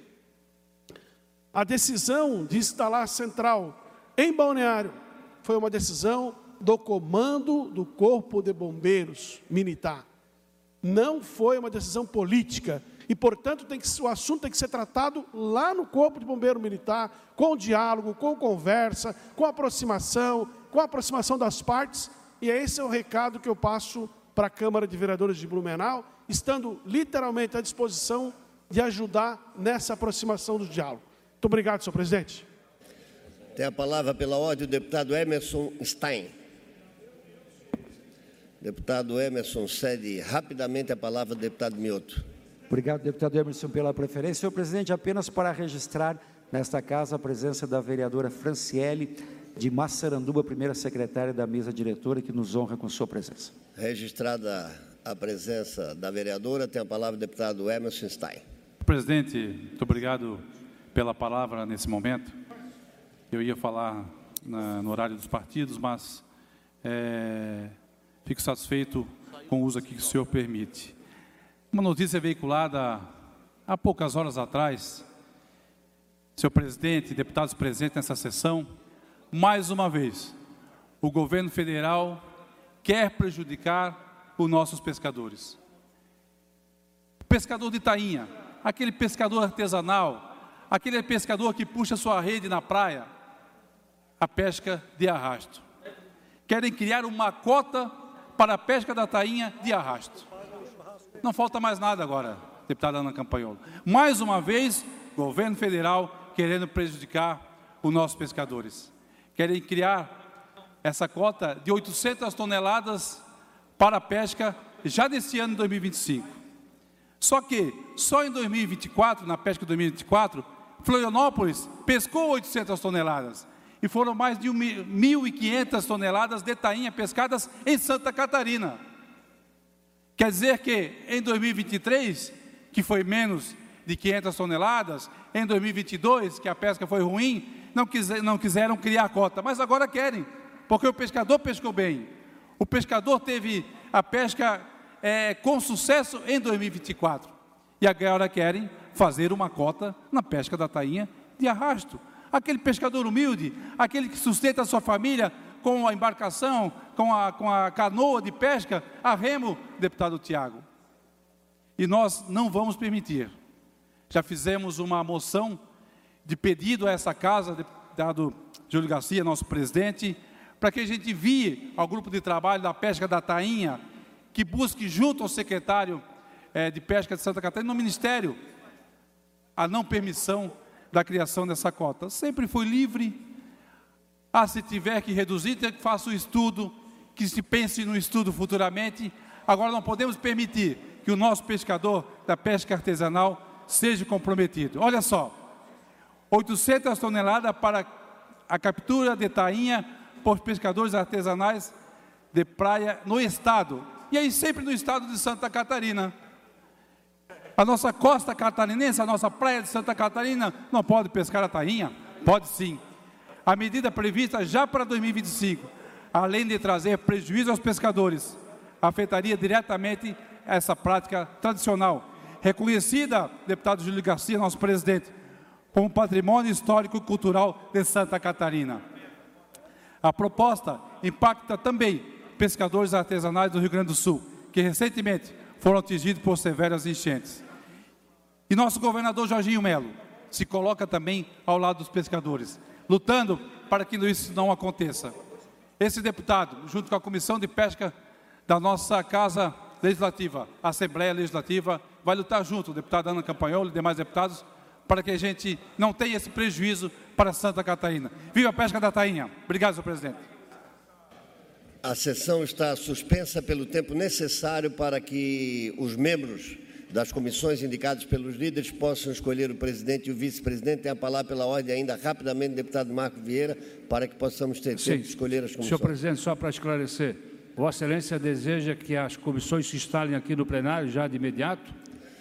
a decisão de instalar a central em Balneário foi uma decisão do comando do Corpo de Bombeiros Militar. Não foi uma decisão política. E, portanto, tem que, o assunto tem que ser tratado lá no Corpo de Bombeiro Militar, com diálogo, com conversa, com aproximação, com aproximação das partes. E esse é o recado que eu passo para a Câmara de Vereadores de Blumenau, estando literalmente à disposição de ajudar nessa aproximação do diálogo. Muito obrigado, senhor presidente. Tem a palavra pela ordem o deputado Emerson Stein. Deputado Emerson, cede rapidamente a palavra ao deputado Mioto. Obrigado, deputado Emerson, pela preferência. Senhor presidente, apenas para registrar nesta casa a presença da vereadora Franciele de Massaranduba, primeira secretária da mesa diretora, que nos honra com sua presença. Registrada a presença da vereadora, tem a palavra o deputado Emerson Stein. Presidente, muito obrigado pela palavra nesse momento. Eu ia falar na, no horário dos partidos, mas é, fico satisfeito com o uso aqui que o senhor permite. Uma notícia veiculada há poucas horas atrás, senhor presidente, deputados presentes nessa sessão, mais uma vez, o governo federal quer prejudicar os nossos pescadores. O pescador de tainha, aquele pescador artesanal, aquele pescador que puxa sua rede na praia, a pesca de arrasto. Querem criar uma cota para a pesca da tainha de arrasto. Não falta mais nada agora, deputada Ana Campanholo. Mais uma vez, governo federal querendo prejudicar os nossos pescadores. Querem criar essa cota de oitocentas toneladas para a pesca já desse ano de dois mil e vinte e cinco. Só que, só em dois mil e vinte e quatro, na pesca de dois mil e vinte e quatro, Florianópolis pescou oitocentas toneladas. e foram mais de mil e quinhentas toneladas de tainha pescadas em Santa Catarina. Quer dizer que em dois mil e vinte e três, que foi menos de quinhentas toneladas, em dois mil e vinte e dois, que a pesca foi ruim, não, quiser, não quiseram criar a cota, mas agora querem, porque o pescador pescou bem. O pescador teve a pesca é, com sucesso em dois mil e vinte e quatro, e agora querem fazer uma cota na pesca da tainha de arrasto. Aquele pescador humilde, aquele que sustenta a sua família com a embarcação, com a, com a canoa de pesca, a remo, deputado Tiago. E nós não vamos permitir. Já fizemos uma moção de pedido a essa casa, deputado Júlio Garcia, nosso presidente, para que a gente envie ao grupo de trabalho da pesca da tainha, que busque junto ao secretário eh, de pesca de Santa Catarina, no Ministério, a não permissão da criação dessa cota. Sempre foi livre. Ah, se tiver que reduzir, tem que faça o estudo, que se pense no estudo futuramente. Agora não podemos permitir que o nosso pescador da pesca artesanal seja comprometido. Olha só, oitocentas toneladas para a captura de tainha por pescadores artesanais de praia no estado, e aí sempre no estado de Santa Catarina. A nossa costa catarinense, a nossa praia de Santa Catarina, não pode pescar a tainha? Pode sim. A medida prevista já para dois mil e vinte e cinco, além de trazer prejuízo aos pescadores, afetaria diretamente essa prática tradicional, reconhecida, deputado Júlio Garcia, nosso presidente, como patrimônio histórico e cultural de Santa Catarina. A proposta impacta também pescadores artesanais do Rio Grande do Sul, que recentemente foram atingidos por severas enchentes. E nosso governador Jorginho Melo se coloca também ao lado dos pescadores, lutando para que isso não aconteça. Esse deputado, junto com a Comissão de Pesca da nossa Casa Legislativa, a Assembleia Legislativa, vai lutar junto, o deputado Ana Campanholo e demais deputados, para que a gente não tenha esse prejuízo para Santa Catarina. Viva a pesca da tainha! Obrigado, senhor presidente. A sessão está suspensa pelo tempo necessário para que os membros das comissões indicados pelos líderes possam escolher o presidente e o vice-presidente. Tem a palavra pela ordem ainda rapidamente, deputado Marco Vieira, para que possamos ter Sim. tempo de escolher as comissões. Senhor presidente, só para esclarecer, Vossa Excelência deseja que as comissões se instalem aqui no plenário já de imediato?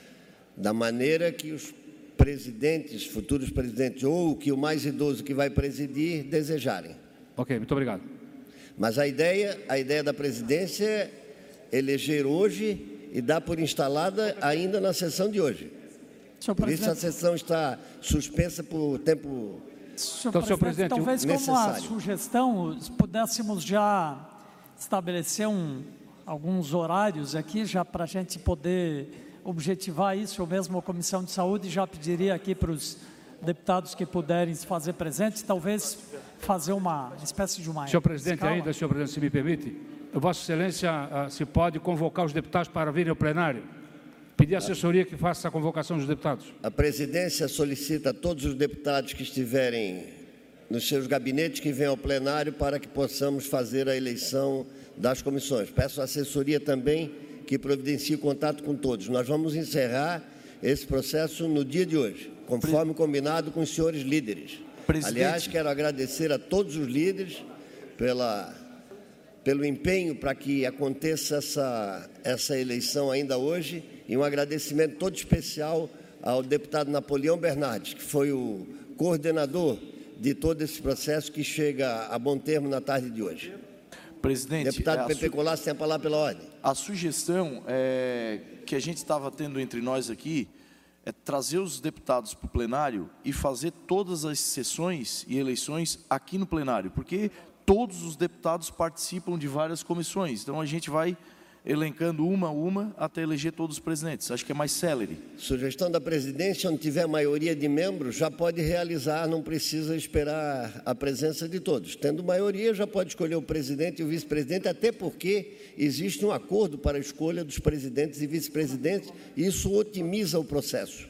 Da maneira que os presidentes, futuros presidentes, ou que o mais idoso que vai presidir desejarem. Ok, muito obrigado. Mas a ideia, a ideia da presidência é eleger hoje e dar por instalada ainda na sessão de hoje. Senhor por presidente, isso a sessão está suspensa por tempo senhor então, senhor presidente, talvez como uma necessário. sugestão, pudéssemos já estabelecer um, alguns horários aqui, já para a gente poder objetivar isso. Eu mesmo, a Comissão de Saúde, já pediria aqui para os deputados que puderem se fazer presentes, talvez fazer uma espécie de uma Senhor presidente, escala. ainda, senhor presidente, se me permite, Vossa Excelência uh, se pode convocar os deputados para virem ao plenário? Pedir à assessoria que faça a convocação dos deputados. A presidência solicita a todos os deputados que estiverem nos seus gabinetes que venham ao plenário para que possamos fazer a eleição das comissões. Peço à assessoria também que providencie contato com todos. Nós vamos encerrar esse processo no dia de hoje, conforme combinado com os senhores líderes. Presidente. Aliás, quero agradecer a todos os líderes pela, pelo empenho para que aconteça essa, essa eleição ainda hoje, e um agradecimento todo especial ao deputado Napoleão Bernardes, que foi o coordenador de todo esse processo que chega a bom termo na tarde de hoje. Presidente, deputado é, Pepe su... Colasso tem a palavra pela ordem. A sugestão é, que a gente estava tendo entre nós aqui é trazer os deputados para o plenário e fazer todas as sessões e eleições aqui no plenário, porque todos os deputados participam de várias comissões. Então, a gente vai elencando uma a uma até eleger todos os presidentes. Acho que é mais célere. Sugestão da presidência, onde tiver maioria de membros, já pode realizar, não precisa esperar a presença de todos. Tendo maioria, já pode escolher o presidente e o vice-presidente, até porque existe um acordo para a escolha dos presidentes e vice-presidentes, e isso otimiza o processo.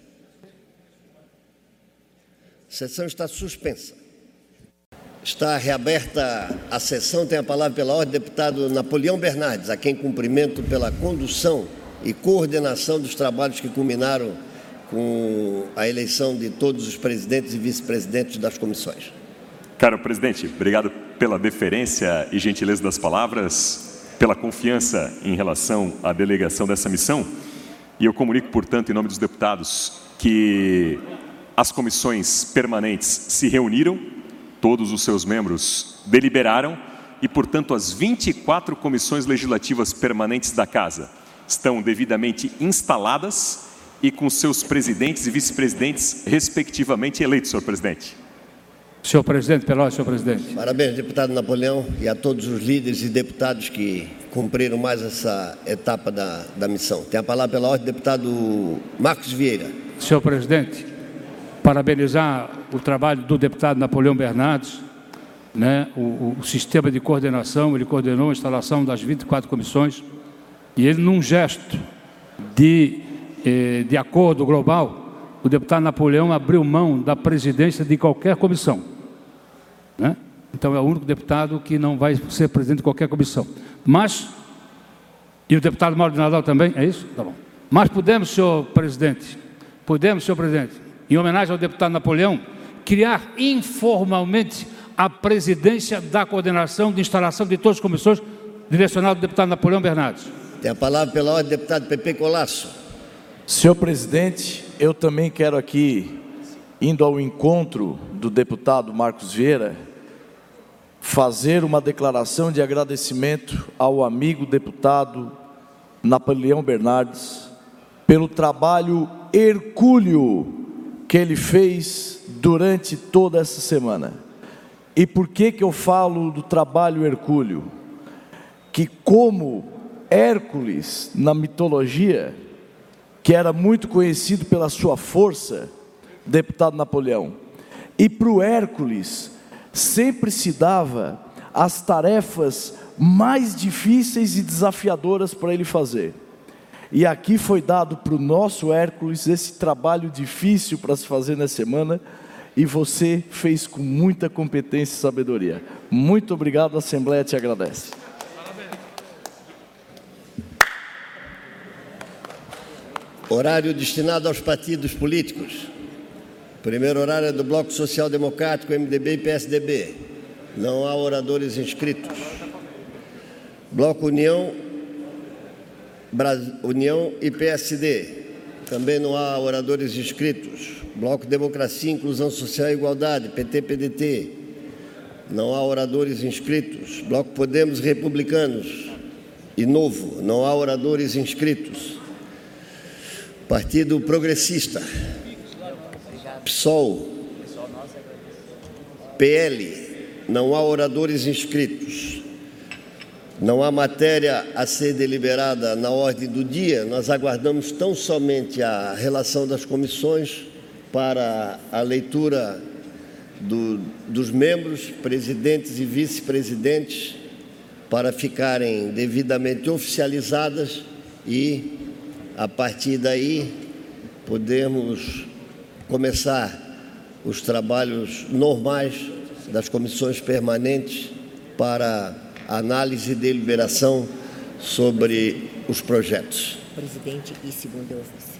A sessão está suspensa. Está reaberta a sessão. Tem a palavra pela ordem o deputado Napoleão Bernardes, a quem cumprimento pela condução e coordenação dos trabalhos que culminaram com a eleição de todos os presidentes e vice-presidentes das comissões. Caro presidente, obrigado pela deferência e gentileza das palavras, pela confiança em relação à delegação dessa missão. E eu comunico, portanto, em nome dos deputados, que as comissões permanentes se reuniram, todos os seus membros deliberaram e, portanto, as vinte e quatro comissões legislativas permanentes da Casa estão devidamente instaladas e com seus presidentes e vice-presidentes, respectivamente, eleitos, senhor presidente. Senhor presidente, pela ordem, senhor presidente. Parabéns, deputado Napoleão, e a todos os líderes e deputados que cumpriram mais essa etapa da, da missão. Tem a palavra pela ordem, deputado Marcos Vieira. Senhor presidente, parabenizar o trabalho do deputado Napoleão Bernardes, né? o, o sistema de coordenação, ele coordenou a instalação das vinte e quatro comissões, e ele, num gesto de, eh, de acordo global, o deputado Napoleão abriu mão da presidência de qualquer comissão, né? Então, é o único deputado que não vai ser presidente de qualquer comissão. Mas, e o deputado Mauro de Nadal também, é isso? Tá bom. Mas podemos, senhor presidente, podemos, senhor presidente, em homenagem ao deputado Napoleão, criar informalmente a presidência da coordenação de instalação de todas as comissões, direcionada ao deputado Napoleão Bernardes. Tem a palavra pela ordem, deputado Pepe Colasso. Senhor presidente, eu também quero aqui, indo ao encontro do deputado Marcos Vieira, fazer uma declaração de agradecimento ao amigo deputado Napoleão Bernardes pelo trabalho hercúleo que ele fez durante toda essa semana. E por que que eu falo do trabalho hercúleo? Que como Hércules, na mitologia, que era muito conhecido pela sua força, deputado Napoleão, e para o Hércules sempre se dava as tarefas mais difíceis e desafiadoras para ele fazer. E aqui foi dado para o nosso Hércules esse trabalho difícil para se fazer na semana, e você fez com muita competência e sabedoria. Muito obrigado, a Assembleia te agradece. Horário destinado aos partidos políticos. Primeiro horário é do Bloco Social Democrático, M D B e P S D B. Não há oradores inscritos. Bloco União, Brasil, União e P S D. Também não há oradores inscritos. Bloco Democracia, Inclusão Social e Igualdade, P T P D T. Não há oradores inscritos. Bloco Podemos Republicanos e Novo. Não há oradores inscritos. Partido Progressista, PSOL, P L, não há oradores inscritos. Não há matéria a ser deliberada na ordem do dia. Nós aguardamos tão somente a relação das comissões para a leitura do, dos membros, presidentes e vice-presidentes, para ficarem devidamente oficializadas e, a partir daí, podemos começar os trabalhos normais das comissões permanentes para análise e deliberação sobre os projetos. Presidente e segundo ofício.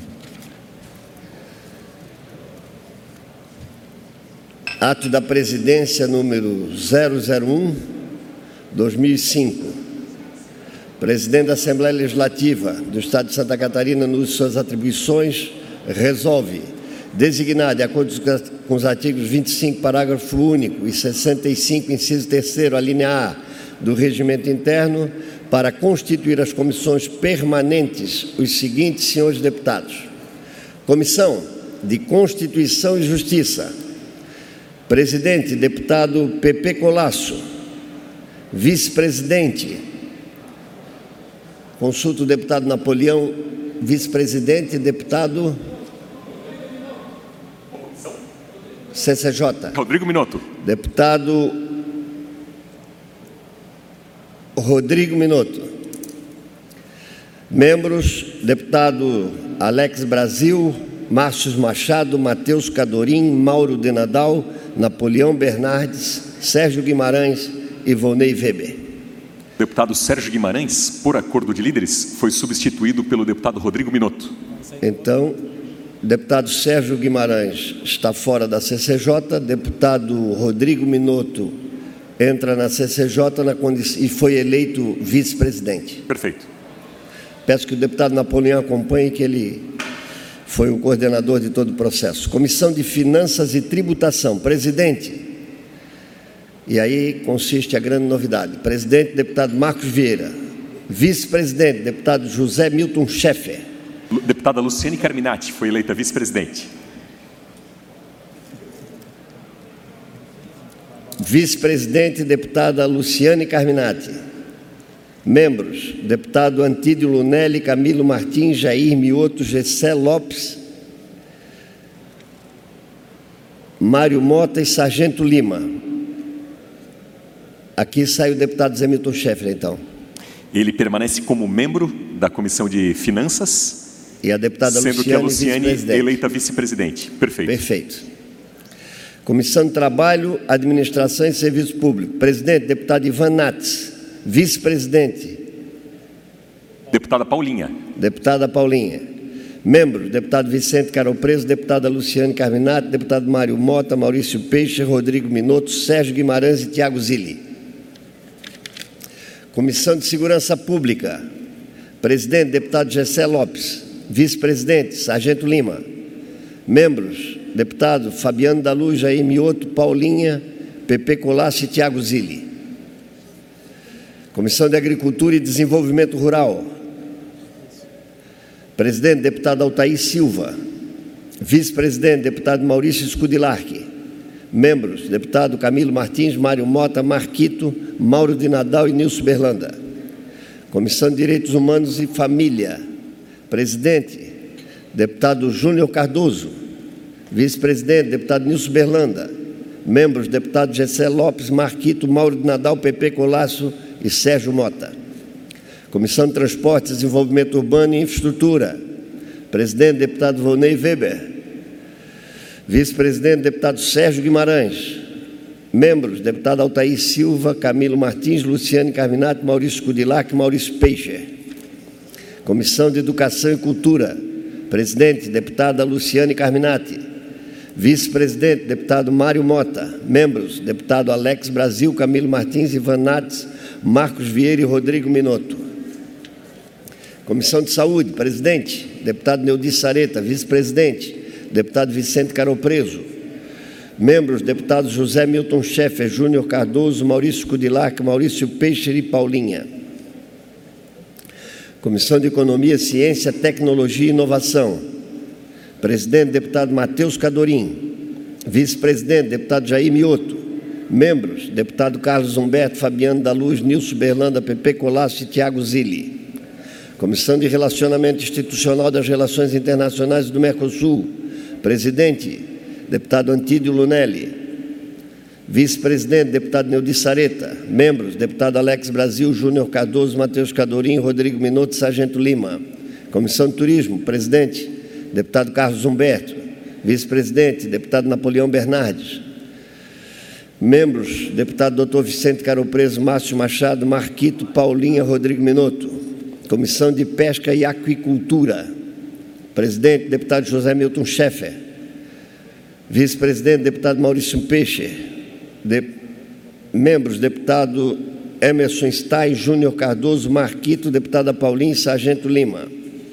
Ato da Presidência número zero zero um, dois mil e cinco. Presidente da Assembleia Legislativa do Estado de Santa Catarina, no uso de suas atribuições, resolve designar, de acordo com os artigos vinte e cinco, parágrafo único, e sessenta e cinco, inciso terceiro, a linha A do Regimento Interno, para constituir as comissões permanentes os seguintes senhores deputados. Comissão de Constituição e Justiça. Presidente, deputado Pepe Colasso. Vice-presidente, consulta o deputado Napoleão. Vice-presidente, deputado C C J. Rodrigo Minotto. Deputado Rodrigo Minotto. Membros, deputado Alex Brasil, Márcio Machado, Matheus Cadorim, Mauro de Nadal, Napoleão Bernardes, Sérgio Guimarães e Volney Weber. O deputado Sérgio Guimarães, por acordo de líderes, foi substituído pelo deputado Rodrigo Minotto. Então, Deputado Sérgio Guimarães está fora da C C J. Deputado Rodrigo Minotto entra na C C J na condição, e foi eleito vice-presidente. Perfeito. Peço que o deputado Napoleão acompanhe, que ele foi o coordenador de todo o processo. Comissão de Finanças e Tributação. Presidente. E aí consiste a grande novidade. Presidente, deputado Marcos Vieira. Vice-presidente, deputado José Milton Schaeffer. Deputada Luciane Carminati foi eleita vice-presidente. Vice-presidente, deputada Luciane Carminati. Membros, deputado Antídio Lunelli, Camilo Martins, Jair Mioto, Gessé Lopes, Mário Mota e Sargento Lima. Aqui sai o deputado Zé Milton Schaeffer, então. Ele permanece como membro da Comissão de Finanças, e a deputada sendo Luciane, que a Luciane vice-presidente. eleita vice-presidente. Perfeito. Perfeito. Comissão de Trabalho, Administração e Serviço Público. Presidente, deputado Ivan Nats. Vice-presidente. Deputada Paulinha. Deputada Paulinha. Membros, deputado Vicente Caropreso, deputada Luciane Carminati, deputado Mário Mota, Maurício Peixe, Rodrigo Minotto, Sérgio Guimarães e Tiago Zilli. Comissão de Segurança Pública. Presidente, deputado Gessé Lopes. Vice-presidente, Sargento Lima. Membros, deputado Fabiano da Luz, Jair Mioto, Paulinha, Pepe Colasso e Tiago Zilli. Comissão de Agricultura e Desenvolvimento Rural. Presidente, deputado Altair Silva. Vice-presidente, deputado Maurício Scudilarchi. Membros, deputado Camilo Martins, Mário Mota, Marquito, Mauro de Nadal e Nilson Berlanda. Comissão de Direitos Humanos e Família. Presidente, deputado Júnior Cardoso. Vice-presidente, deputado Nilson Berlanda. Membros, deputado Gessé Lopes, Marquito, Mauro de Nadal, Pepe Colasso e Sérgio Mota. Comissão de Transportes, Desenvolvimento Urbano e Infraestrutura. Presidente, deputado Volney Weber. Vice-presidente, deputado Sérgio Guimarães. Membros, deputado Altair Silva, Camilo Martins, Luciane Carminati, Maurício Scudilarchi e Maurício Peixe. Comissão de Educação e Cultura. Presidente, deputada Luciane Carminati. Vice-presidente, deputado Mário Mota. Membros, deputado Alex Brasil, Camilo Martins, Ivan Nats, Marcos Vieira e Rodrigo Minotto. Comissão de Saúde. Presidente, deputado Neudi Sareta. Vice-presidente, deputado Vicente Caropreso. Membros, deputados José Milton Schaeffer, Júnior Cardoso, Maurício Scudilarchi, Maurício Peixe e Paulinha. Comissão de Economia, Ciência, Tecnologia e Inovação. Presidente, deputado Matheus Cadorim. Vice-presidente, deputado Jair Mioto. Membros, deputado Carlos Humberto, Fabiano da Luz, Nilson Berlanda, Pepe Colasso e Tiago Zilli. Comissão de Relacionamento Institucional das Relações Internacionais do Mercosul. Presidente, deputado Antídio Lunelli. Vice-presidente, deputado Neudi Sareta. Membros, deputado Alex Brasil, Júnior Cardoso, Matheus Cadorim, Rodrigo Minotto e Sargento Lima. Comissão de Turismo. Presidente, deputado Carlos Humberto. Vice-presidente, deputado Napoleão Bernardes. Membros, deputado doutor Vicente Caropreso, Márcio Machado, Marquito, Paulinha, Rodrigo Minotto. Comissão de Pesca e Aquicultura. Presidente, deputado José Milton Schaeffer. Vice-presidente, deputado Maurício Peixe. De... Membros, deputado Emerson Stein, Júnior Cardoso, Marquito, deputada Paulinha e Sargento Lima.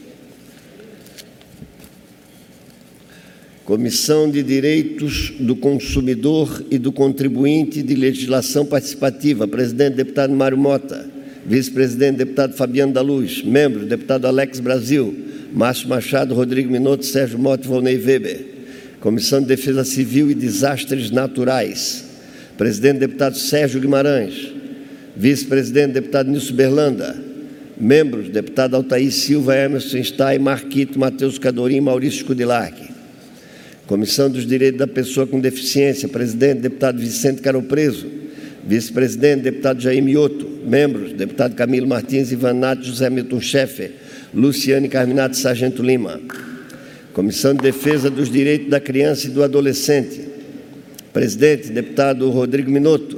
Comissão de Direitos do Consumidor e do Contribuinte de Legislação Participativa. Presidente, deputado Mário Mota. Vice-presidente, deputado Fabiano da Luz. Membros, deputado Alex Brasil, Márcio Machado, Rodrigo Minotto, Sérgio Mota e Volney Weber. Comissão de Defesa Civil e Desastres Naturais. Presidente, deputado Sérgio Guimarães. Vice-presidente, deputado Nilson Berlanda. Membros, deputado Altair Silva, Emerson Stein, Marquito, Matheus Cadorim e Maurício Scudilarchi. Comissão dos Direitos da Pessoa com Deficiência. Presidente, deputado Vicente Caropreso. Vice-presidente, deputado Jair Mioto. Membros, deputado Camilo Martins, Ivan Nats, José Milton Schaeffer, Luciane Carminati e Sargento Lima. Comissão de Defesa dos Direitos da Criança e do Adolescente. Presidente, deputado Rodrigo Minotto.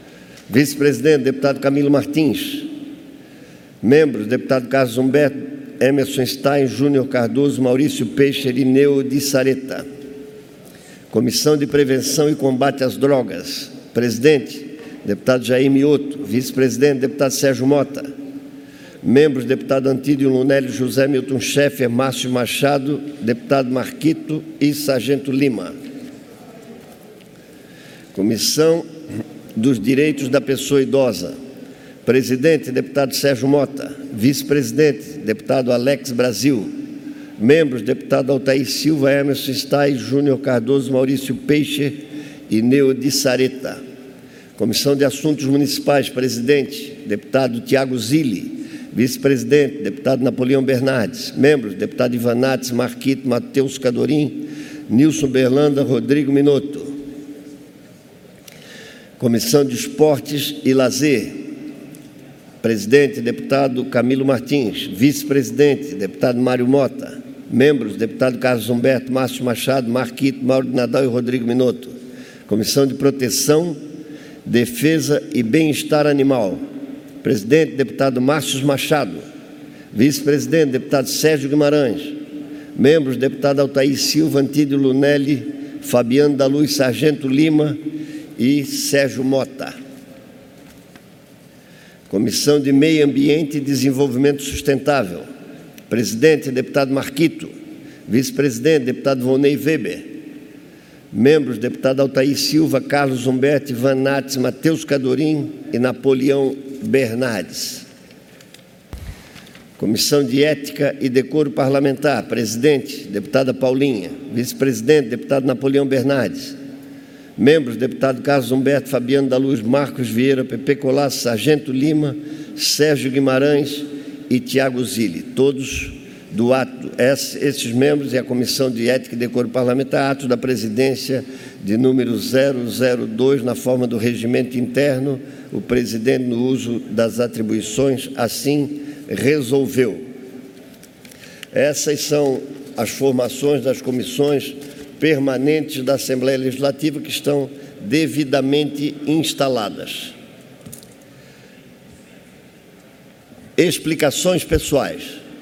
Vice-presidente, deputado Camilo Martins. Membros, deputado Carlos Humberto, Emerson Stein, Júnior Cardoso, Maurício Peixe, Irineu de Sareta. Comissão de Prevenção e Combate às Drogas. Presidente, deputado Jair Mioto. Vice-presidente, deputado Sérgio Mota. Membros, deputado Antídio Lunelli, José Milton Schaeffer, Márcio Machado, deputado Marquito e Sargento Lima. Comissão dos Direitos da Pessoa Idosa. Presidente, deputado Sérgio Mota. Vice-presidente, deputado Alex Brasil. Membros, deputado Altair Silva, Emerson Stein, Júnior Cardoso, Maurício Peixe e Neo de Sareta. Comissão de Assuntos Municipais. Presidente, deputado Tiago Zilli. Vice-presidente, deputado Napoleão Bernardes. Membros, deputado Ivanates, Marquito, Matheus Cadorim, Nilson Berlanda, Rodrigo Minotto. Comissão de Esportes e Lazer. Presidente, deputado Camilo Martins. Vice-presidente, deputado Mário Mota. Membros, deputado Carlos Humberto, Márcio Machado, Marquito, Mauro de Nadal e Rodrigo Minotto. Comissão de Proteção, Defesa e Bem-Estar Animal. Presidente, deputado Márcio Machado. Vice-presidente, deputado Sérgio Guimarães. Membros, deputado Altair Silva, Antídio Lunelli, Fabiano da Luz, Sargento Lima e Sérgio Mota. Comissão de Meio Ambiente e Desenvolvimento Sustentável. Presidente, deputado Marquito. Vice-presidente, deputado Vonei Weber. Membros, deputado Altair Silva, Carlos Humberto, Ivan Nates, Matheus Cadorim e Napoleão Bernardes. Comissão de Ética e Decoro Parlamentar. Presidente, deputada Paulinha. Vice-presidente, deputado Napoleão Bernardes. Membros, deputado Carlos Humberto, Fabiano da Luz, Marcos Vieira, Pepe Colasso, Sargento Lima, Sérgio Guimarães e Tiago Zilli. Todos do ato, esses membros e a Comissão de Ética e Decoro Parlamentar, ato da presidência de número zero zero dois, na forma do regimento interno, o presidente, no uso das atribuições, assim resolveu. Essas são as formações das comissões permanentes da Assembleia Legislativa que estão devidamente instaladas. Explicações pessoais.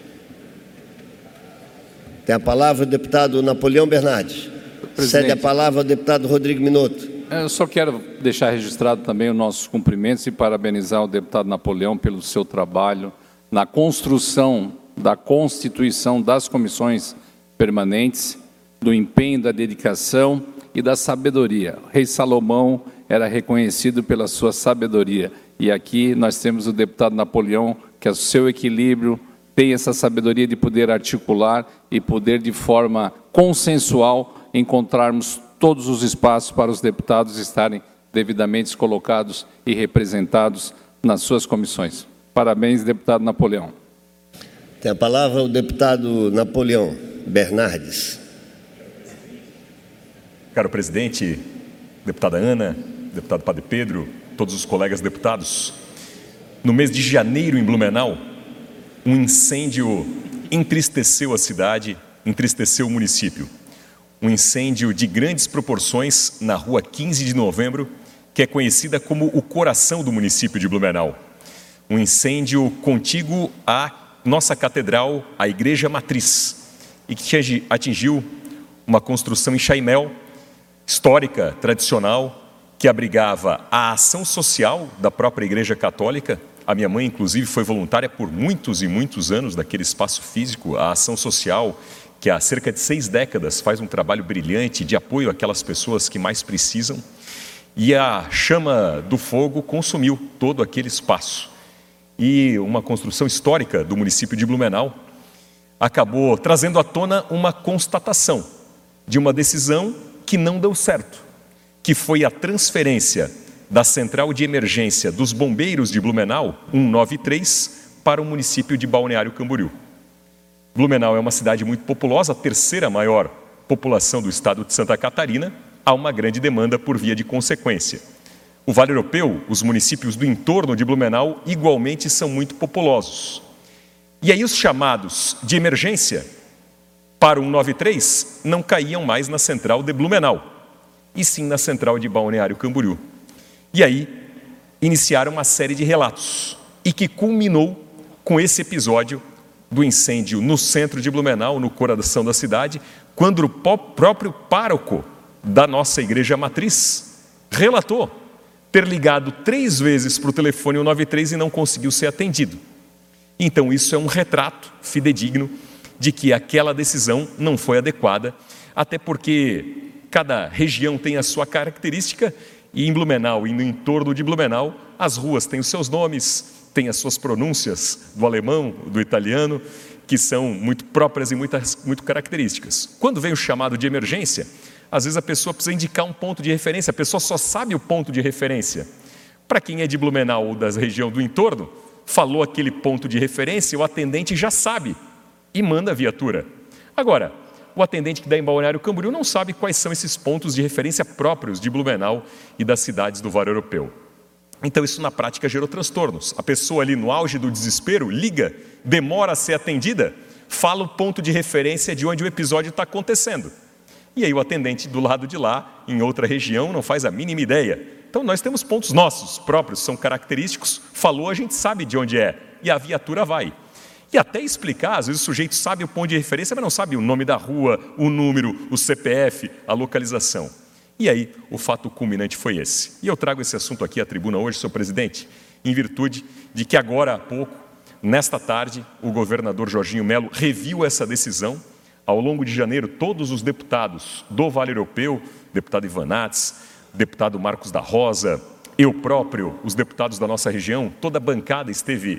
Tem a palavra o deputado Napoleão Bernardes. Presidente, cede a palavra ao deputado Rodrigo Minotto. Eu só quero deixar registrado também os nossos cumprimentos e parabenizar o deputado Napoleão pelo seu trabalho na construção da constituição das comissões permanentes, do empenho, da dedicação e da sabedoria. O rei Salomão era reconhecido pela sua sabedoria. E aqui nós temos o deputado Napoleão, que é o seu equilíbrio, tem essa sabedoria de poder articular e poder, de forma consensual, encontrarmos todos os espaços para os deputados estarem devidamente colocados e representados nas suas comissões. Parabéns, deputado Napoleão. Tem a palavra o deputado Napoleão Bernardes. Caro presidente, deputada Ana, deputado Padre Pedro, todos os colegas deputados, no mês de janeiro, em Blumenau, um incêndio entristeceu a cidade, entristeceu o município. Um incêndio de grandes proporções na rua quinze de novembro, que é conhecida como o coração do município de Blumenau. Um incêndio contíguo à nossa catedral, a Igreja Matriz, e que atingiu uma construção em Chaimel, histórica, tradicional, que abrigava a ação social da própria Igreja Católica. A minha mãe, inclusive, foi voluntária por muitos e muitos anos daquele espaço físico, a ação social, que há cerca de seis décadas faz um trabalho brilhante de apoio àquelas pessoas que mais precisam. E a chama do fogo consumiu todo aquele espaço. E uma construção histórica do município de Blumenau acabou trazendo à tona uma constatação de uma decisão que não deu certo, que foi a transferência da Central de Emergência dos Bombeiros de Blumenau, cento e noventa e três, para o município de Balneário Camboriú. Blumenau é uma cidade muito populosa, a terceira maior população do estado de Santa Catarina, há uma grande demanda por via de consequência. O Vale Europeu, os municípios do entorno de Blumenau, igualmente são muito populosos. E aí os chamados de emergência para o cento e noventa e três não caíam mais na central de Blumenau, e sim na central de Balneário Camboriú. E aí iniciaram uma série de relatos, e que culminou com esse episódio do incêndio no centro de Blumenau, no coração da cidade, quando o próprio pároco da nossa igreja matriz relatou ter ligado três vezes para o telefone cento e noventa e três e não conseguiu ser atendido. Então, isso é um retrato fidedigno de que aquela decisão não foi adequada, até porque cada região tem a sua característica, e em Blumenau e no entorno de Blumenau, as ruas têm os seus nomes, têm as suas pronúncias do alemão, do italiano, que são muito próprias e muitas, muito características. Quando vem o chamado de emergência, às vezes a pessoa precisa indicar um ponto de referência, a pessoa só sabe o ponto de referência. Para quem é de Blumenau ou da região do entorno, falou aquele ponto de referência, o atendente já sabe e manda a viatura. Agora, o atendente que dá em Balneário Camboriú não sabe quais são esses pontos de referência próprios de Blumenau e das cidades do Vale Europeu. Então, isso na prática gerou transtornos. A pessoa ali no auge do desespero liga, demora a ser atendida, fala o ponto de referência de onde o episódio está acontecendo. E aí o atendente do lado de lá, em outra região, não faz a mínima ideia. Então, nós temos pontos nossos, próprios, são característicos, falou, a gente sabe de onde é, e a viatura vai. E até explicar, às vezes o sujeito sabe o ponto de referência, mas não sabe o nome da rua, o número, o C P F, a localização. E aí, o fato culminante foi esse. E eu trago esse assunto aqui à tribuna hoje, senhor presidente, em virtude de que agora há pouco, nesta tarde, o governador Jorginho Melo reviu essa decisão. Ao longo de janeiro, todos os deputados do Vale Europeu, deputado Ivan Nats, deputado Marcos da Rosa, eu próprio, os deputados da nossa região, toda a bancada esteve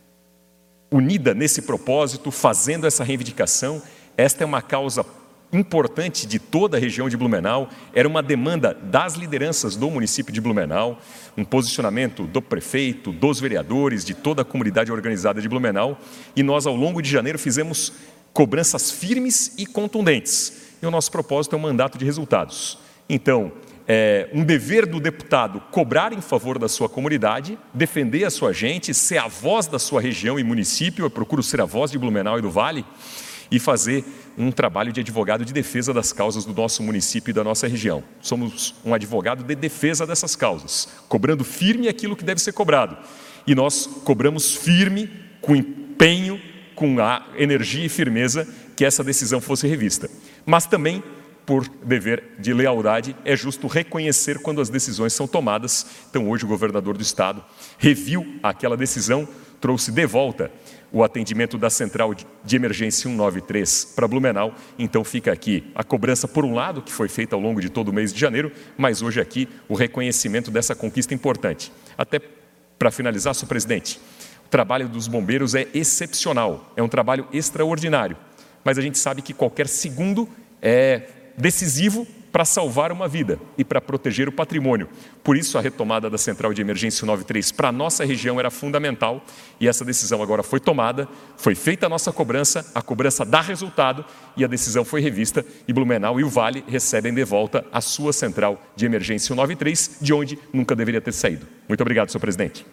unida nesse propósito, fazendo essa reivindicação. Esta é uma causa importante de toda a região de Blumenau, era uma demanda das lideranças do município de Blumenau, um posicionamento do prefeito, dos vereadores, de toda a comunidade organizada de Blumenau, e nós, ao longo de janeiro, fizemos cobranças firmes e contundentes. E o nosso propósito é um mandato de resultados. Então, é um dever do deputado cobrar em favor da sua comunidade, defender a sua gente, ser a voz da sua região e município, eu procuro ser a voz de Blumenau e do Vale, e fazer um trabalho de advogado de defesa das causas do nosso município e da nossa região. Somos um advogado de defesa dessas causas, cobrando firme aquilo que deve ser cobrado. E nós cobramos firme, com empenho, com a energia e firmeza, que essa decisão fosse revista. Mas também, por dever de lealdade, é justo reconhecer quando as decisões são tomadas. Então, hoje, o governador do estado reviu aquela decisão, trouxe de volta o atendimento da Central de Emergência cento e noventa e três para Blumenau. Então, fica aqui a cobrança, por um lado, que foi feita ao longo de todo o mês de janeiro, mas hoje aqui o reconhecimento dessa conquista importante. Até para finalizar, senhor presidente, o trabalho dos bombeiros é excepcional, é um trabalho extraordinário, mas a gente sabe que qualquer segundo é decisivo para salvar uma vida e para proteger o patrimônio. Por isso, a retomada da Central de Emergência cento e noventa e três para a nossa região era fundamental, e essa decisão agora foi tomada, foi feita a nossa cobrança, a cobrança dá resultado e a decisão foi revista, e Blumenau e o Vale recebem de volta a sua Central de Emergência cento e noventa e três, de onde nunca deveria ter saído. Muito obrigado, senhor presidente.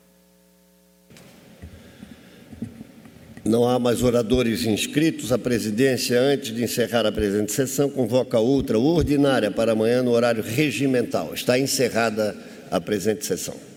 Não há mais oradores inscritos. A presidência, antes de encerrar a presente sessão, convoca outra ordinária para amanhã no horário regimental. Está encerrada a presente sessão.